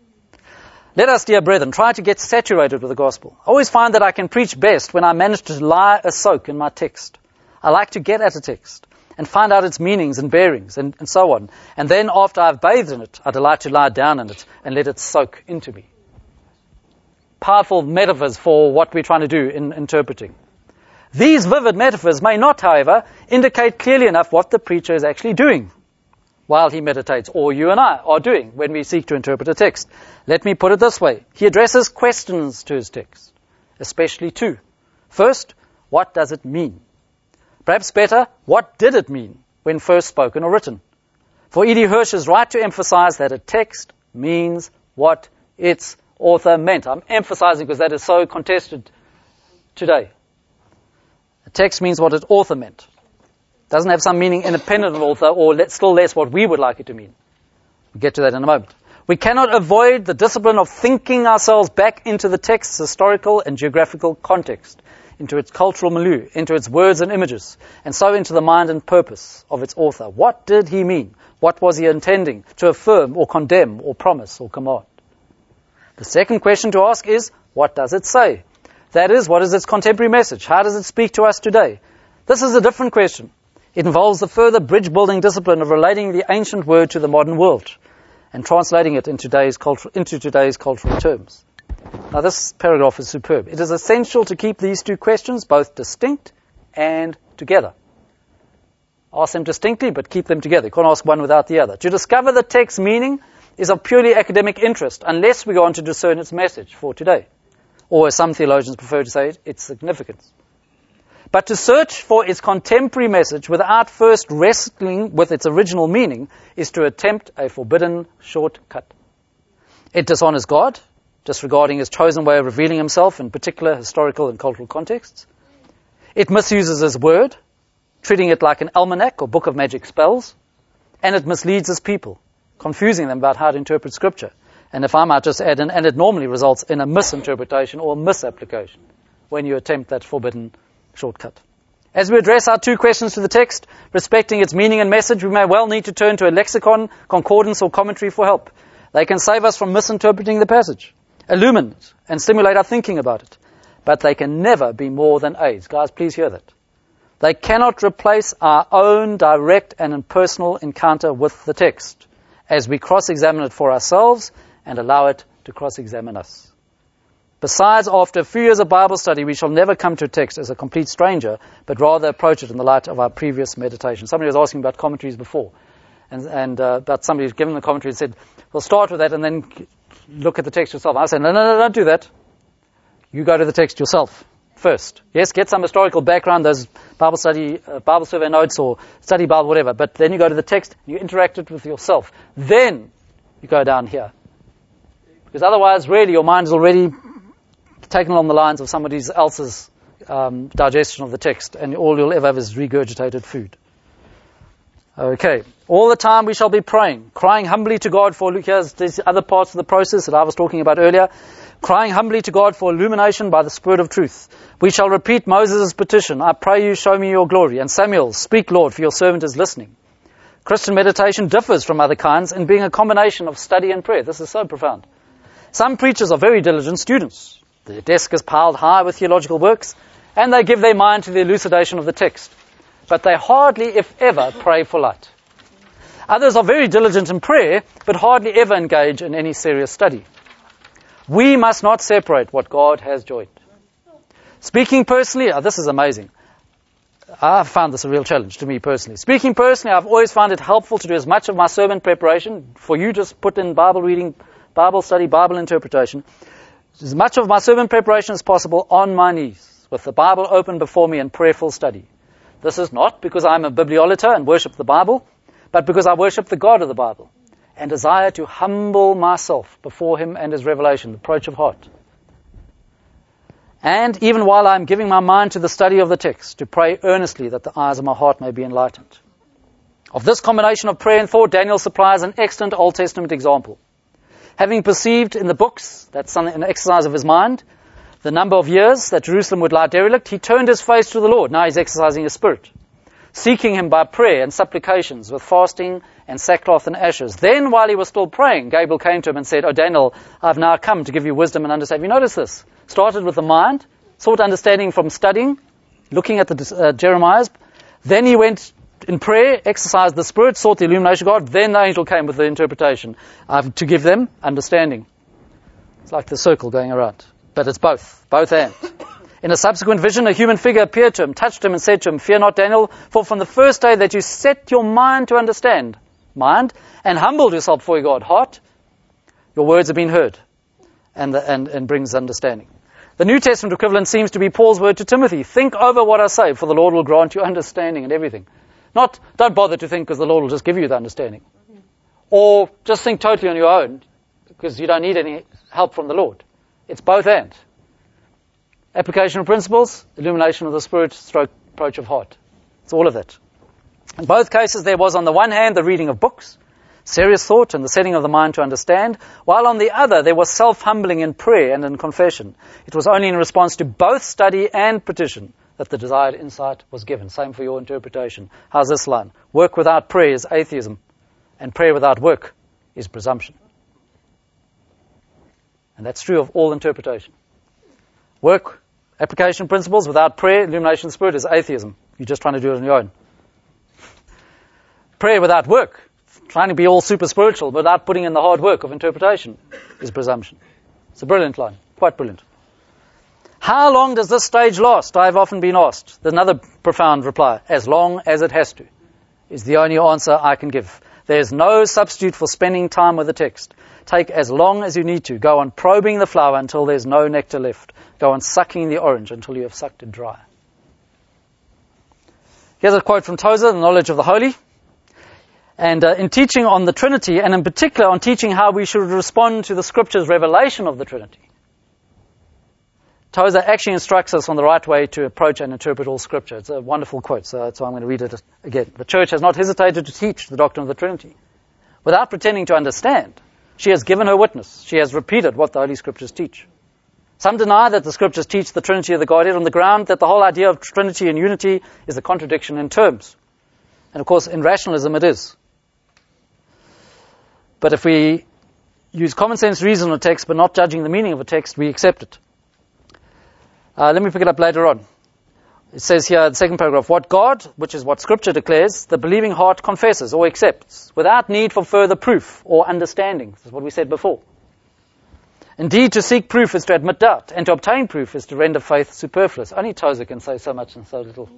Let us, dear brethren, try to get saturated with the gospel. I always find that I can preach best when I manage to lie a soak in my text. I like to get at a text and find out its meanings and bearings and, and so on. And then after I've bathed in it, I delight to lie down in it and let it soak into me. Powerful metaphors for what we're trying to do in interpreting. These vivid metaphors may not, however, indicate clearly enough what the preacher is actually doing while he meditates, or you and I are doing when we seek to interpret a text. Let me put it this way. He addresses questions to his text, especially two. First, what does it mean? Perhaps better, what did it mean when first spoken or written? For E D Hirsch is right to emphasize that a text means what its author meant. I'm emphasizing because that is so contested today. A text means what its author meant. It doesn't have some meaning independent of author, or let, still less what we would like it to mean. We'll get to that in a moment. We cannot avoid the discipline of thinking ourselves back into the text's historical and geographical context, into its cultural milieu, into its words and images, and so into the mind and purpose of its author. What did he mean? What was he intending to affirm or condemn or promise or command? The second question to ask is, what does it say? That is, what is its contemporary message? How does it speak to us today? This is a different question. It involves the further bridge-building discipline of relating the ancient word to the modern world and translating it into today's, culture, into today's cultural terms. Now, this paragraph is superb. It is essential to keep these two questions both distinct and together. Ask them distinctly, but keep them together. You can't ask one without the other. To discover the text's meaning is of purely academic interest, unless we go on to discern its message for today. Or, as some theologians prefer to say, its significance. But to search for its contemporary message without first wrestling with its original meaning is to attempt a forbidden shortcut. It dishonors God, disregarding his chosen way of revealing himself in particular historical and cultural contexts. It misuses his word, treating it like an almanac or book of magic spells. And it misleads his people, confusing them about how to interpret Scripture. And if I might just add, and, and it normally results in a misinterpretation or misapplication when you attempt that forbidden shortcut. As we address our two questions to the text, respecting its meaning and message, we may well need to turn to a lexicon, concordance, or commentary for help. They can save us from misinterpreting the passage, illumine it, and stimulate our thinking about it. But they can never be more than aids. Guys, please hear that. They cannot replace our own direct and impersonal encounter with the text as we cross-examine it for ourselves and allow it to cross-examine us. Besides, after a few years of Bible study, we shall never come to a text as a complete stranger, but rather approach it in the light of our previous meditation. Somebody was asking about commentaries before, and, and uh, about somebody who's given the commentary and said, we'll start with that and then look at the text yourself. I said, no, no, no, don't do that. You go to the text yourself first. Yes, get some historical background, those Bible study, uh, Bible survey notes or study Bible, whatever, but then you go to the text, you interact it with yourself. Then you go down here. Because otherwise, really, your mind is already taken along the lines of somebody else's um, digestion of the text, and all you'll ever have is regurgitated food. Okay. All the time we shall be praying, crying humbly to God for, here's these other parts of the process that I was talking about earlier, crying humbly to God for illumination by the Spirit of truth. We shall repeat Moses' petition, I pray you, show me your glory. And Samuel, speak, Lord, for your servant is listening. Christian meditation differs from other kinds in being a combination of study and prayer. This is so profound. Some preachers are very diligent students. Their desk is piled high with theological works, and they give their mind to the elucidation of the text. But they hardly, if ever, pray for light. Others are very diligent in prayer, but hardly ever engage in any serious study. We must not separate what God has joined. Speaking personally, oh, this is amazing. I've found this a real challenge to me personally. Speaking personally, I've always found it helpful to do as much of my sermon preparation, for you just put in Bible reading, Bible study, Bible interpretation, as much of my sermon preparation as possible on my knees, with the Bible open before me in prayerful study. This is not because I'm a bibliolater and worship the Bible, but because I worship the God of the Bible and desire to humble myself before Him and His revelation, the approach of heart. And even while I'm giving my mind to the study of the text, to pray earnestly that the eyes of my heart may be enlightened. Of this combination of prayer and thought, Daniel supplies an excellent Old Testament example. Having perceived in the books, that's an exercise of his mind, the number of years that Jerusalem would lie derelict, he turned his face to the Lord. Now he's exercising his spirit, seeking Him by prayer and supplications with fasting and sackcloth and ashes. Then, while he was still praying, Gabriel came to him and said, "O Daniel, I've now come to give you wisdom and understanding." You notice this? Started with the mind, sought understanding from studying, looking at the uh, Jeremiah's. Then he went in prayer, exercised the spirit, sought the illumination of God. Then the angel came with the interpretation uh, to give them understanding. It's like the circle going around. But it's both, both and. In a subsequent vision, a human figure appeared to him, touched him, and said to him, "Fear not, Daniel, for from the first day that you set your mind to understand, mind, and humbled yourself before your God, heart, your words have been heard," and, the, and, and brings understanding. The New Testament equivalent seems to be Paul's word to Timothy. Think over what I say, for the Lord will grant you understanding and everything. Not, don't bother to think, because the Lord will just give you the understanding. Or just think totally on your own, because you don't need any help from the Lord. It's both and. Application of principles, illumination of the spirit, stroke approach of heart. It's all of that. In both cases, there was on the one hand the reading of books, serious thought and the setting of the mind to understand, while on the other there was self-humbling in prayer and in confession. It was only in response to both study and petition that the desired insight was given. Same for your interpretation. How's this line? Work without prayer is atheism, and prayer without work is presumption. And that's true of all interpretation. Work, application principles without prayer, illumination of the spirit is atheism. You're just trying to do it on your own. Prayer without work, trying to be all super spiritual without putting in the hard work of interpretation, is presumption. It's a brilliant line, quite brilliant. How long does this stage last? I've often been asked. There's another profound reply. As long as it has to, is the only answer I can give. There's no substitute for spending time with the text. Take as long as you need to. Go on probing the flower until there's no nectar left. Go on sucking the orange until you have sucked it dry. Here's a quote from Tozer, The Knowledge of the Holy. And uh, in teaching on the Trinity, and in particular on teaching how we should respond to the Scripture's revelation of the Trinity, Tozer actually instructs us on the right way to approach and interpret all Scripture. It's a wonderful quote, so, so I'm going to read it again. The Church has not hesitated to teach the doctrine of the Trinity. Without pretending to understand, she has given her witness. She has repeated what the Holy Scriptures teach. Some deny that the Scriptures teach the Trinity of the Godhead on the ground that the whole idea of Trinity and unity is a contradiction in terms. And of course, in rationalism it is. But if we use common sense reason on a text, but not judging the meaning of a text, we accept it. Uh, let me pick it up later on. It says here, the second paragraph, what God, which is what Scripture declares, the believing heart confesses or accepts, without need for further proof or understanding. This is what we said before. Indeed, to seek proof is to admit doubt, and to obtain proof is to render faith superfluous. Only Tozer can say so much and so little.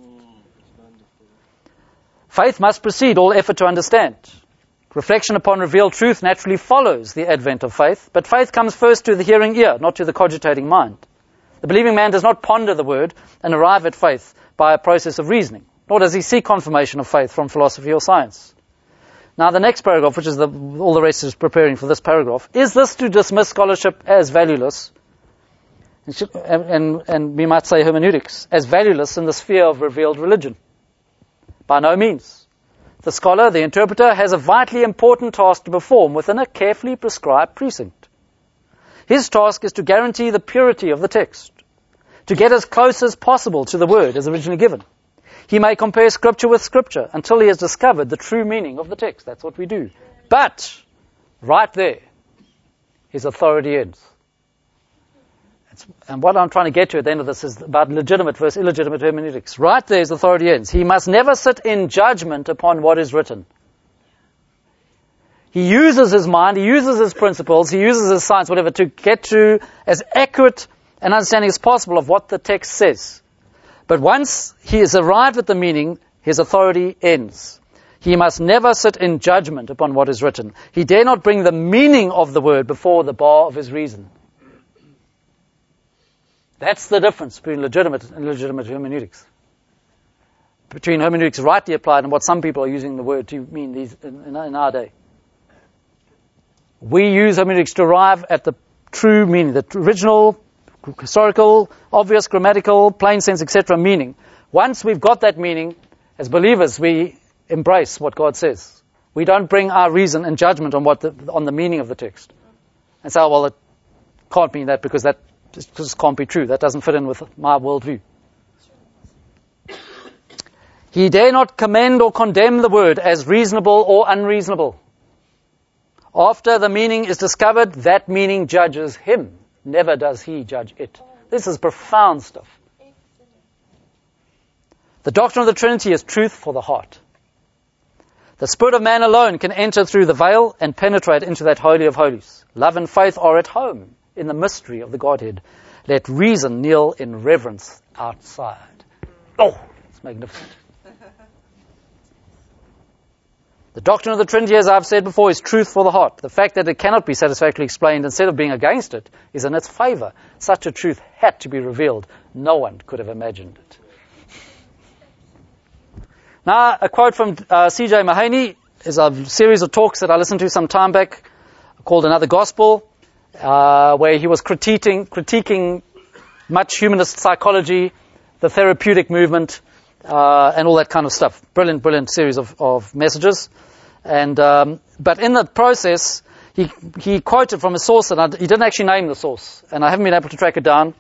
Faith must precede all effort to understand. Reflection upon revealed truth naturally follows the advent of faith, but faith comes first to the hearing ear, not to the cogitating mind. The believing man does not ponder the word and arrive at faith by a process of reasoning, nor does he seek confirmation of faith from philosophy or science. Now the next paragraph, which is the, all the rest is preparing for this paragraph, is this to dismiss scholarship as valueless? and, and, and we might say hermeneutics, as valueless in the sphere of revealed religion. By no means. The scholar, the interpreter, has a vitally important task to perform within a carefully prescribed precinct. His task is to guarantee the purity of the text, to get as close as possible to the word as originally given. He may compare Scripture with Scripture until he has discovered the true meaning of the text. That's what we do. But, right there, his authority ends. And what I'm trying to get to at the end of this is about legitimate versus illegitimate hermeneutics. Right there his authority ends. He must never sit in judgment upon what is written. He uses his mind, he uses his principles, he uses his science, whatever, to get to as accurate an understanding as possible of what the text says. But once he has arrived at the meaning, his authority ends. He must never sit in judgment upon what is written. He dare not bring the meaning of the word before the bar of his reason. That's the difference between legitimate and illegitimate hermeneutics. Between hermeneutics rightly applied and what some people are using the word to mean these in, in our day. We use hermeneutics to arrive at the true meaning, the original, historical, obvious, grammatical, plain sense, et cetera meaning. Once we've got that meaning, as believers, we embrace what God says. We don't bring our reason and judgment on what the, on the meaning of the text. And say, oh, well, it can't mean that because that just can't be true. That doesn't fit in with my worldview. He dare not commend or condemn the word as reasonable or unreasonable. After the meaning is discovered, that meaning judges him. Never does he judge it. This is profound stuff. The doctrine of the Trinity is truth for the heart. The spirit of man alone can enter through the veil and penetrate into that holy of holies. Love and faith are at home in the mystery of the Godhead. Let reason kneel in reverence outside. Oh, it's magnificent. The doctrine of the Trinity, as I've said before, is truth for the heart. The fact that it cannot be satisfactorily explained instead of being against it is in its favor. Such a truth had to be revealed. No one could have imagined it. Now, a quote from uh, C J Mahaney is a series of talks that I listened to some time back called Another Gospel, uh, where he was critiquing, critiquing much humanist psychology, the therapeutic movement, uh, and all that kind of stuff. Brilliant, brilliant series of, of messages. And um, but in the process, he he quoted from a source, and I, he didn't actually name the source, and I haven't been able to track it down.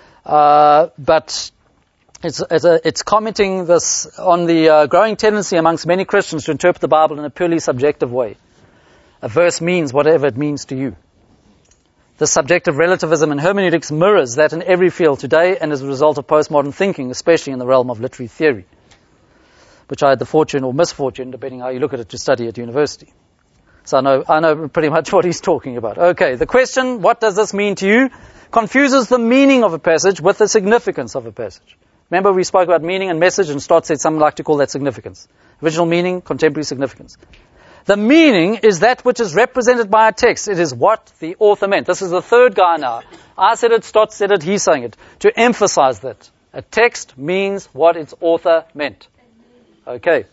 Uh, but it's it's, a, it's commenting this on the uh, growing tendency amongst many Christians to interpret the Bible in a purely subjective way. A verse means whatever it means to you. The subjective relativism in hermeneutics mirrors that in every field today, and is a result of postmodern thinking, especially in the realm of literary theory, which I had the fortune or misfortune, depending how you look at it, to study at university. So I know, I know pretty much what he's talking about. Okay, the question, what does this mean to you, confuses the meaning of a passage with the significance of a passage. Remember we spoke about meaning and message, and Stott said some like to call that significance. Original meaning, contemporary significance. The meaning is that which is represented by a text. It is what the author meant. This is the third guy now. I said it, Stott said it, he's saying it. To emphasize that. A text means what its author meant. Okay.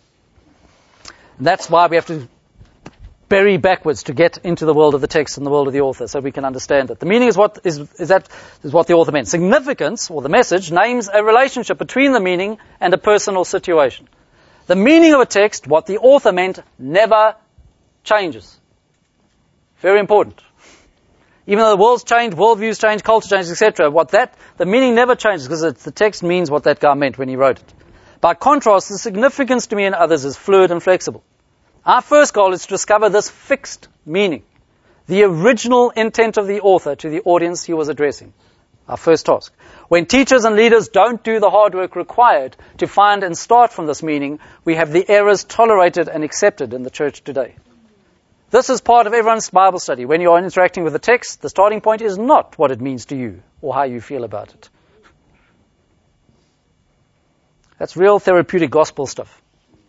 And that's why we have to bury backwards to get into the world of the text and the world of the author, so we can understand it. The meaning is what is, is that is what the author meant. Significance, or the message, names a relationship between the meaning and a personal situation. The meaning of a text, what the author meant, never changes. Very important. Even though the world's changed, worldviews change, culture changes, et cetera, what that the meaning never changes because the text means what that guy meant when he wrote it. By contrast, the significance to me and others is fluid and flexible. Our first goal is to discover this fixed meaning, the original intent of the author to the audience he was addressing. Our first task. When teachers and leaders don't do the hard work required to find and start from this meaning, we have the errors tolerated and accepted in the church today. This is part of everyone's Bible study. When you are interacting with the text, the starting point is not what it means to you or how you feel about it. That's real therapeutic gospel stuff.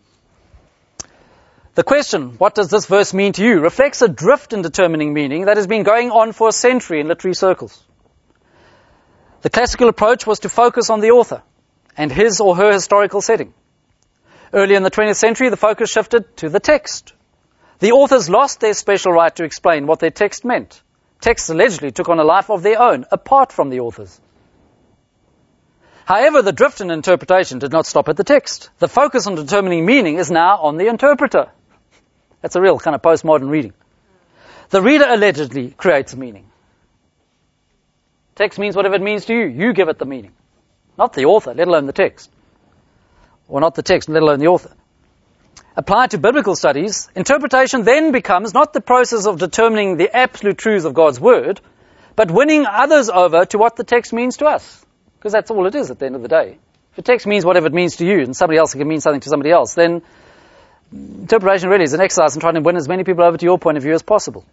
The question, what does this verse mean to you, reflects a drift in determining meaning that has been going on for a century in literary circles. The classical approach was to focus on the author and his or her historical setting. Early in the twentieth century, the focus shifted to the text. The authors lost their special right to explain what their text meant. Texts allegedly took on a life of their own, apart from the authors. However, the drift in interpretation did not stop at the text. The focus on determining meaning is now on the interpreter. That's a real kind of postmodern reading. The reader allegedly creates meaning. Text means whatever it means to you. You give it the meaning. Not the author, let alone the text. Or not the text, let alone the author. Applied to biblical studies, interpretation then becomes not the process of determining the absolute truths of God's word, but winning others over to what the text means to us. Because that's all it is at the end of the day. If a text means whatever it means to you and somebody else can mean something to somebody else, then interpretation really is an exercise in trying to win as many people over to your point of view as possible.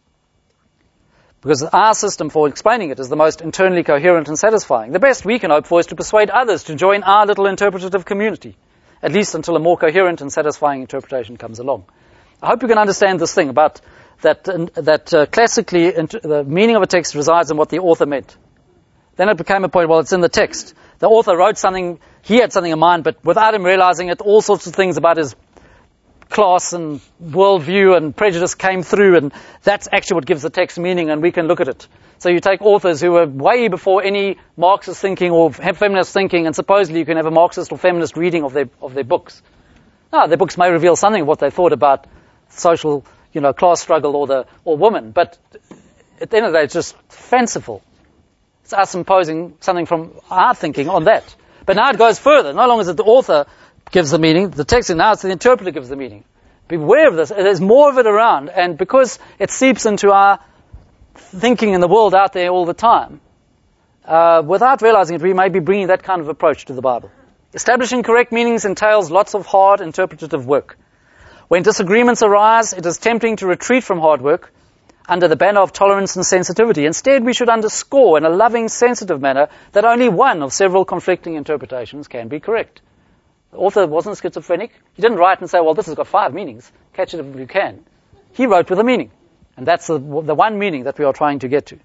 Because our system for explaining it is the most internally coherent and satisfying. The best we can hope for is to persuade others to join our little interpretative community, at least until a more coherent and satisfying interpretation comes along. I hope you can understand this thing about that, uh, that uh, classically int- the meaning of a text resides in what the author meant. Then it became a point, well, it's in the text. The author wrote something, he had something in mind, but without him realizing it, all sorts of things about his class and worldview and prejudice came through, and that's actually what gives the text meaning, and we can look at it. So you take authors who were way before any Marxist thinking or feminist thinking, and supposedly you can have a Marxist or feminist reading of their of their books. No, their books may reveal something of what they thought about social, you know, class struggle or the or women, but at the end of the day, it's just fanciful. It's us imposing something from our thinking on that. But now it goes further. No longer is it the author gives the meaning, the text, and now it's the interpreter gives the meaning. Beware of this. There's more of it around, and because it seeps into our thinking in the world out there all the time, uh, without realizing it, we may be bringing that kind of approach to the Bible. Establishing correct meanings entails lots of hard interpretative work. When disagreements arise, it is tempting to retreat from hard work under the banner of tolerance and sensitivity. Instead, we should underscore in a loving, sensitive manner that only one of several conflicting interpretations can be correct. The author wasn't schizophrenic. He didn't write and say, well, this has got five meanings. Catch it if you can. He wrote with a meaning. And that's the, the one meaning that we are trying to get to.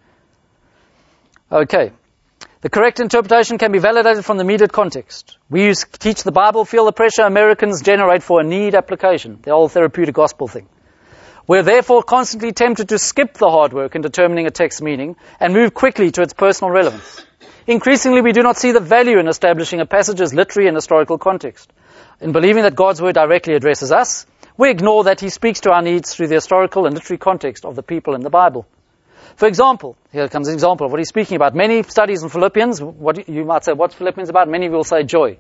Okay. The correct interpretation can be validated from the immediate context. We use, teach the Bible, feel the pressure Americans generate for a need application, the old therapeutic gospel thing. We're therefore constantly tempted to skip the hard work in determining a text's meaning and move quickly to its personal relevance. Increasingly, we do not see the value in establishing a passage's literary and historical context. In believing that God's word directly addresses us, we ignore that he speaks to our needs through the historical and literary context of the people in the Bible. For example, here comes an example of what he's speaking about. Many studies in Philippians, what you might say, what's Philippians about? Many will say joy.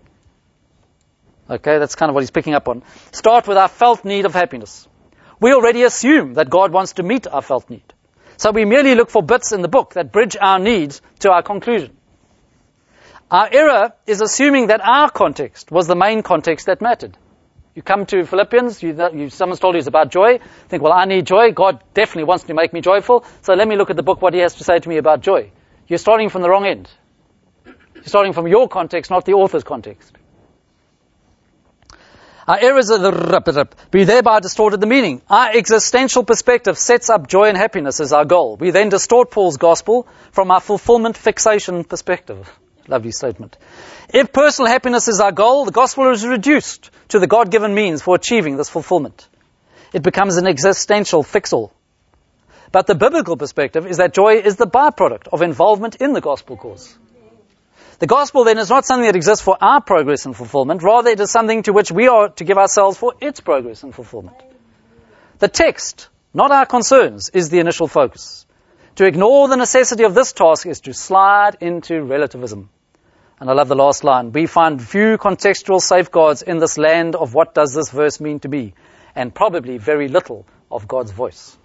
Okay, that's kind of what he's picking up on. Start with our felt need of happiness. We already assume that God wants to meet our felt need. So we merely look for bits in the book that bridge our needs to our conclusion. Our error is assuming that our context was the main context that mattered. You come to Philippians, you, you, someone's told you it's about joy, think, well, I need joy. God definitely wants to make me joyful, so let me look at the book, what he has to say to me about joy. You're starting from the wrong end. You're starting from your context, not the author's context. Our errors are the we thereby distorted the meaning. Our existential perspective sets up joy and happiness as our goal. We then distort Paul's gospel from our fulfillment fixation perspective. Lovely statement. If personal happiness is our goal, the gospel is reduced to the God-given means for achieving this fulfillment. It becomes an existential fix-all. But the biblical perspective is that joy is the byproduct of involvement in the gospel cause. The gospel then is not something that exists for our progress and fulfillment, rather it is something to which we are to give ourselves for its progress and fulfillment. The text, not our concerns, is the initial focus. To ignore the necessity of this task is to slide into relativism. And I love the last line. We find few contextual safeguards in this land of what does this verse mean to be, and probably very little of God's voice.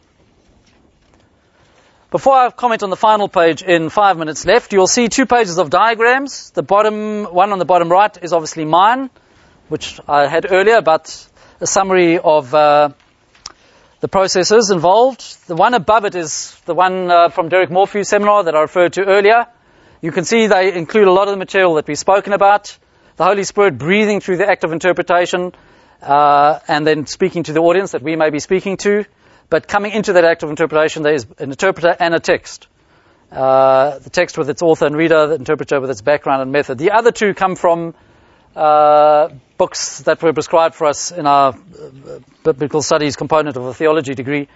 Before I comment on the final page in five minutes left, you'll see two pages of diagrams. The bottom one on the bottom right is obviously mine, which I had earlier, about a summary of uh, the processes involved. The one above it is the one uh, from Derek Morphew's seminar that I referred to earlier. You can see they include a lot of the material that we've spoken about. The Holy Spirit breathing through the act of interpretation, uh, and then speaking to the audience that we may be speaking to. But coming into that act of interpretation, there is an interpreter and a text. Uh, the text with its author and reader, the interpreter with its background and method. The other two come from uh, books that were prescribed for us in our uh, biblical studies component of a theology degree.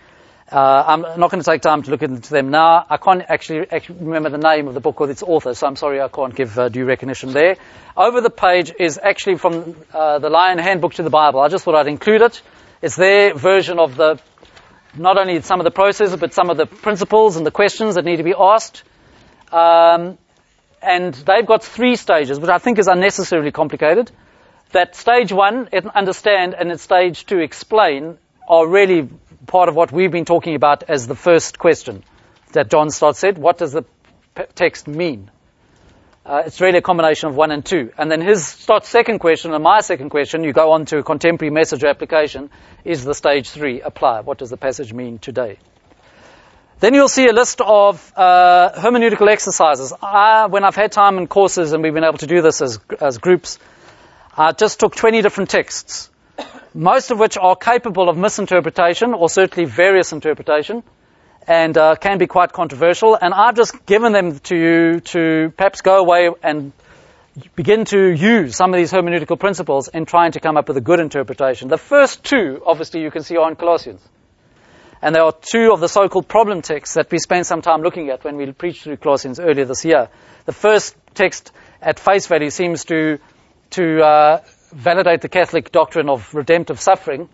Uh, I'm not going to take time to look into them now. I can't actually, actually remember the name of the book or its author, so I'm sorry I can't give uh, due recognition there. Over the page is actually from uh, the Lion Handbook to the Bible. I just thought I'd include it. It's their version of the, not only some of the processes, but some of the principles and the questions that need to be asked. Um, and they've got three stages, which I think is unnecessarily complicated. That stage one, understand, and at stage two, explain, are really part of what we've been talking about as the first question that John Stott said. What does the p- text mean? Uh, it's really a combination of one and two. And then his Stott's second question and my second question, you go on to a contemporary message application, is the stage three, apply. What does the passage mean today? Then you'll see a list of uh, hermeneutical exercises. I, when I've had time in courses and we've been able to do this as, as groups, I just took twenty different texts, most of which are capable of misinterpretation or certainly various interpretation, and uh, can be quite controversial. And I've just given them to you to perhaps go away and begin to use some of these hermeneutical principles in trying to come up with a good interpretation. The first two, obviously, you can see are in Colossians. And there are two of the so-called problem texts that we spent some time looking at when we preached through Colossians earlier this year. The first text at face value seems to to uh, validate the Catholic doctrine of redemptive suffering,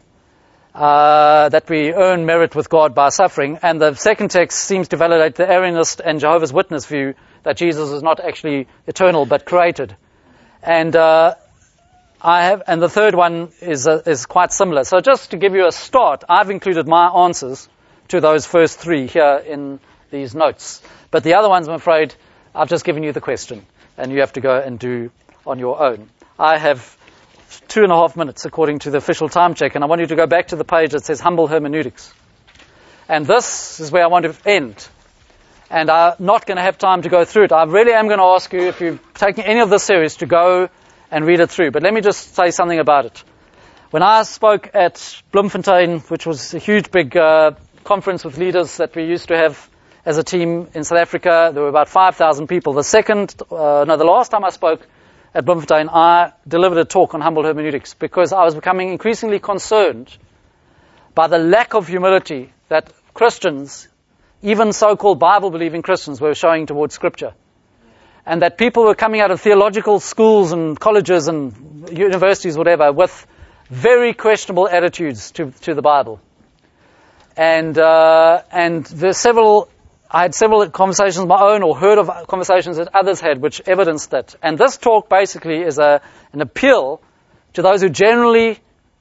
uh, that we earn merit with God by suffering. And the second text seems to validate the Arianist and Jehovah's Witness view that Jesus is not actually eternal but created. And uh, I have, and the third one is uh, is quite similar. So just to give you a start, I've included my answers to those first three here in these notes. But the other ones, I'm afraid, I've just given you the question, and you have to go and do on your own. I have two and a half minutes according to the official time check, and I want you to go back to the page that says Humble Hermeneutics. And this is where I want to end. And I'm not going to have time to go through it. I really am going to ask you, if you've taken any of this series, to go and read it through. But let me just say something about it. When I spoke at Bloemfontein, which was a huge big uh, conference with leaders that we used to have as a team in South Africa, there were about five thousand people. The second, uh, no, the last time I spoke at Bloemfontein, I delivered a talk on humble hermeneutics because I was becoming increasingly concerned by the lack of humility that Christians, even so-called Bible-believing Christians, were showing towards Scripture. And that people were coming out of theological schools and colleges and universities, whatever, with very questionable attitudes to, to the Bible. And, uh, and there's several... I had several conversations of my own or heard of conversations that others had which evidenced that. And this talk basically is a, an appeal to those who generally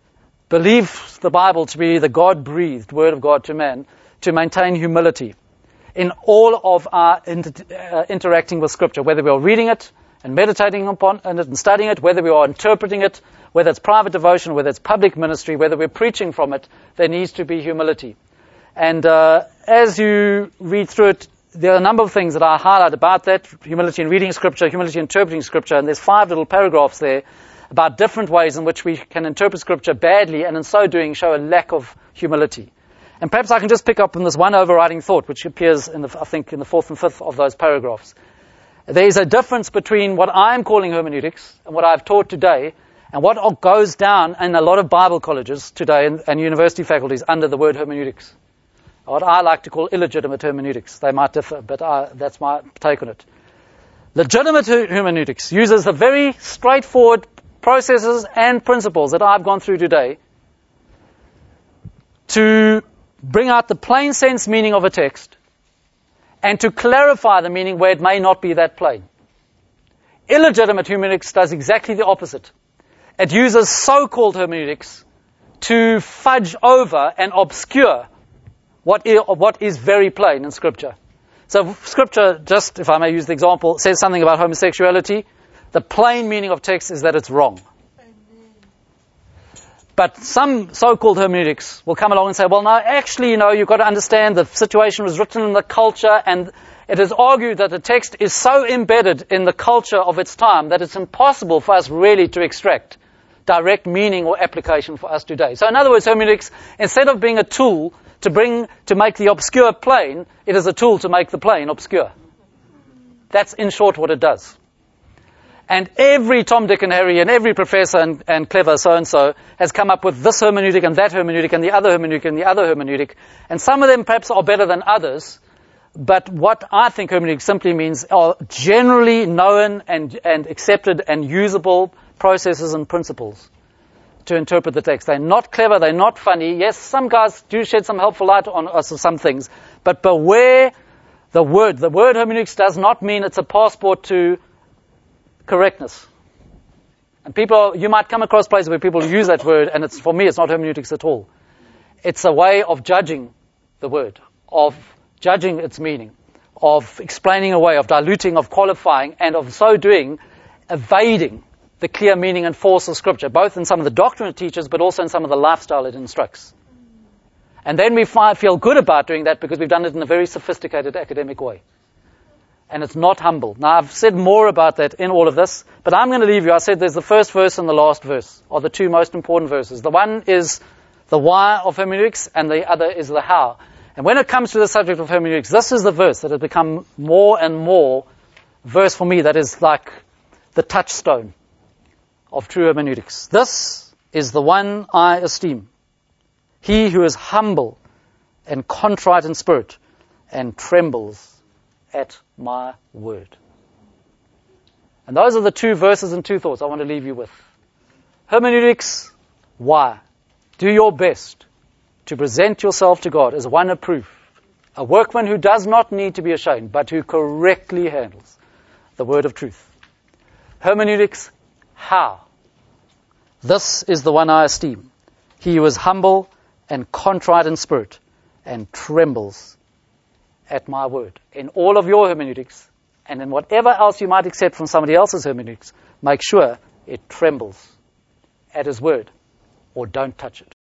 believe the Bible to be the God-breathed Word of God to man, to maintain humility in all of our inter, uh, interacting with Scripture, whether we are reading it and meditating upon it and studying it, whether we are interpreting it, whether it's private devotion, whether it's public ministry, whether we're preaching from it, there needs to be humility. And uh, as you read through it, there are a number of things that I highlight about that: humility in reading Scripture, humility in interpreting Scripture, and there's five little paragraphs there about different ways in which we can interpret Scripture badly, and in so doing show a lack of humility. And perhaps I can just pick up on this one overriding thought, which appears in the, I think, in the fourth and fifth of those paragraphs. There is a difference between what I'm calling hermeneutics and what I've taught today, and what goes down in a lot of Bible colleges today and, and university faculties under the word hermeneutics. What I like to call illegitimate hermeneutics. They might differ, but I, that's my take on it. Legitimate hermeneutics uses the very straightforward processes and principles that I've gone through today to bring out the plain sense meaning of a text and to clarify the meaning where it may not be that plain. Illegitimate hermeneutics does exactly the opposite. It uses so-called hermeneutics to fudge over and obscure What is, what is very plain in Scripture. So Scripture, just if I may use the example, says something about homosexuality. The plain meaning of text is that it's wrong. Amen. But some so-called hermeneutics will come along and say, well, no, actually, you know, you've got to understand the situation was written in the culture, and it is argued that the text is so embedded in the culture of its time that it's impossible for us really to extract direct meaning or application for us today. So in other words, hermeneutics, instead of being a tool to bring, to make the obscure plain, it is a tool to make the plain obscure. That's in short what it does. And every Tom, Dick, and Harry, and every professor and, and clever so-and-so has come up with this hermeneutic and that hermeneutic and the other hermeneutic and the other hermeneutic. And some of them perhaps are better than others. But what I think hermeneutic simply means are generally known and, and accepted and usable processes and principles to interpret the text. They're not clever, they're not funny. Yes, some guys do shed some helpful light on us some things. But beware the word. The word hermeneutics does not mean it's a passport to correctness. And people, you might come across places where people use that word, and it's, for me, it's not hermeneutics at all. It's a way of judging the word, of judging its meaning, of explaining away, of diluting, of qualifying, and of so doing, evading the clear meaning and force of Scripture, both in some of the doctrine it teaches, but also in some of the lifestyle it instructs. And then we find, feel good about doing that because we've done it in a very sophisticated academic way. And it's not humble. Now, I've said more about that in all of this, but I'm going to leave you. I said there's the first verse and the last verse are the two most important verses. The one is the why of hermeneutics, and the other is the how. And when it comes to the subject of hermeneutics, this is the verse that has become more and more verse for me that is like the touchstone of true hermeneutics. This is the one I esteem. He who is humble and contrite in spirit and trembles at my word. And those are the two verses and two thoughts I want to leave you with. Hermeneutics, why? Do your best to present yourself to God as one approved, a workman who does not need to be ashamed, but who correctly handles the word of truth. Hermeneutics, how? This is the one I esteem. He who is humble and contrite in spirit and trembles at my word. In all of your hermeneutics, and in whatever else you might accept from somebody else's hermeneutics, make sure it trembles at his word, or don't touch it.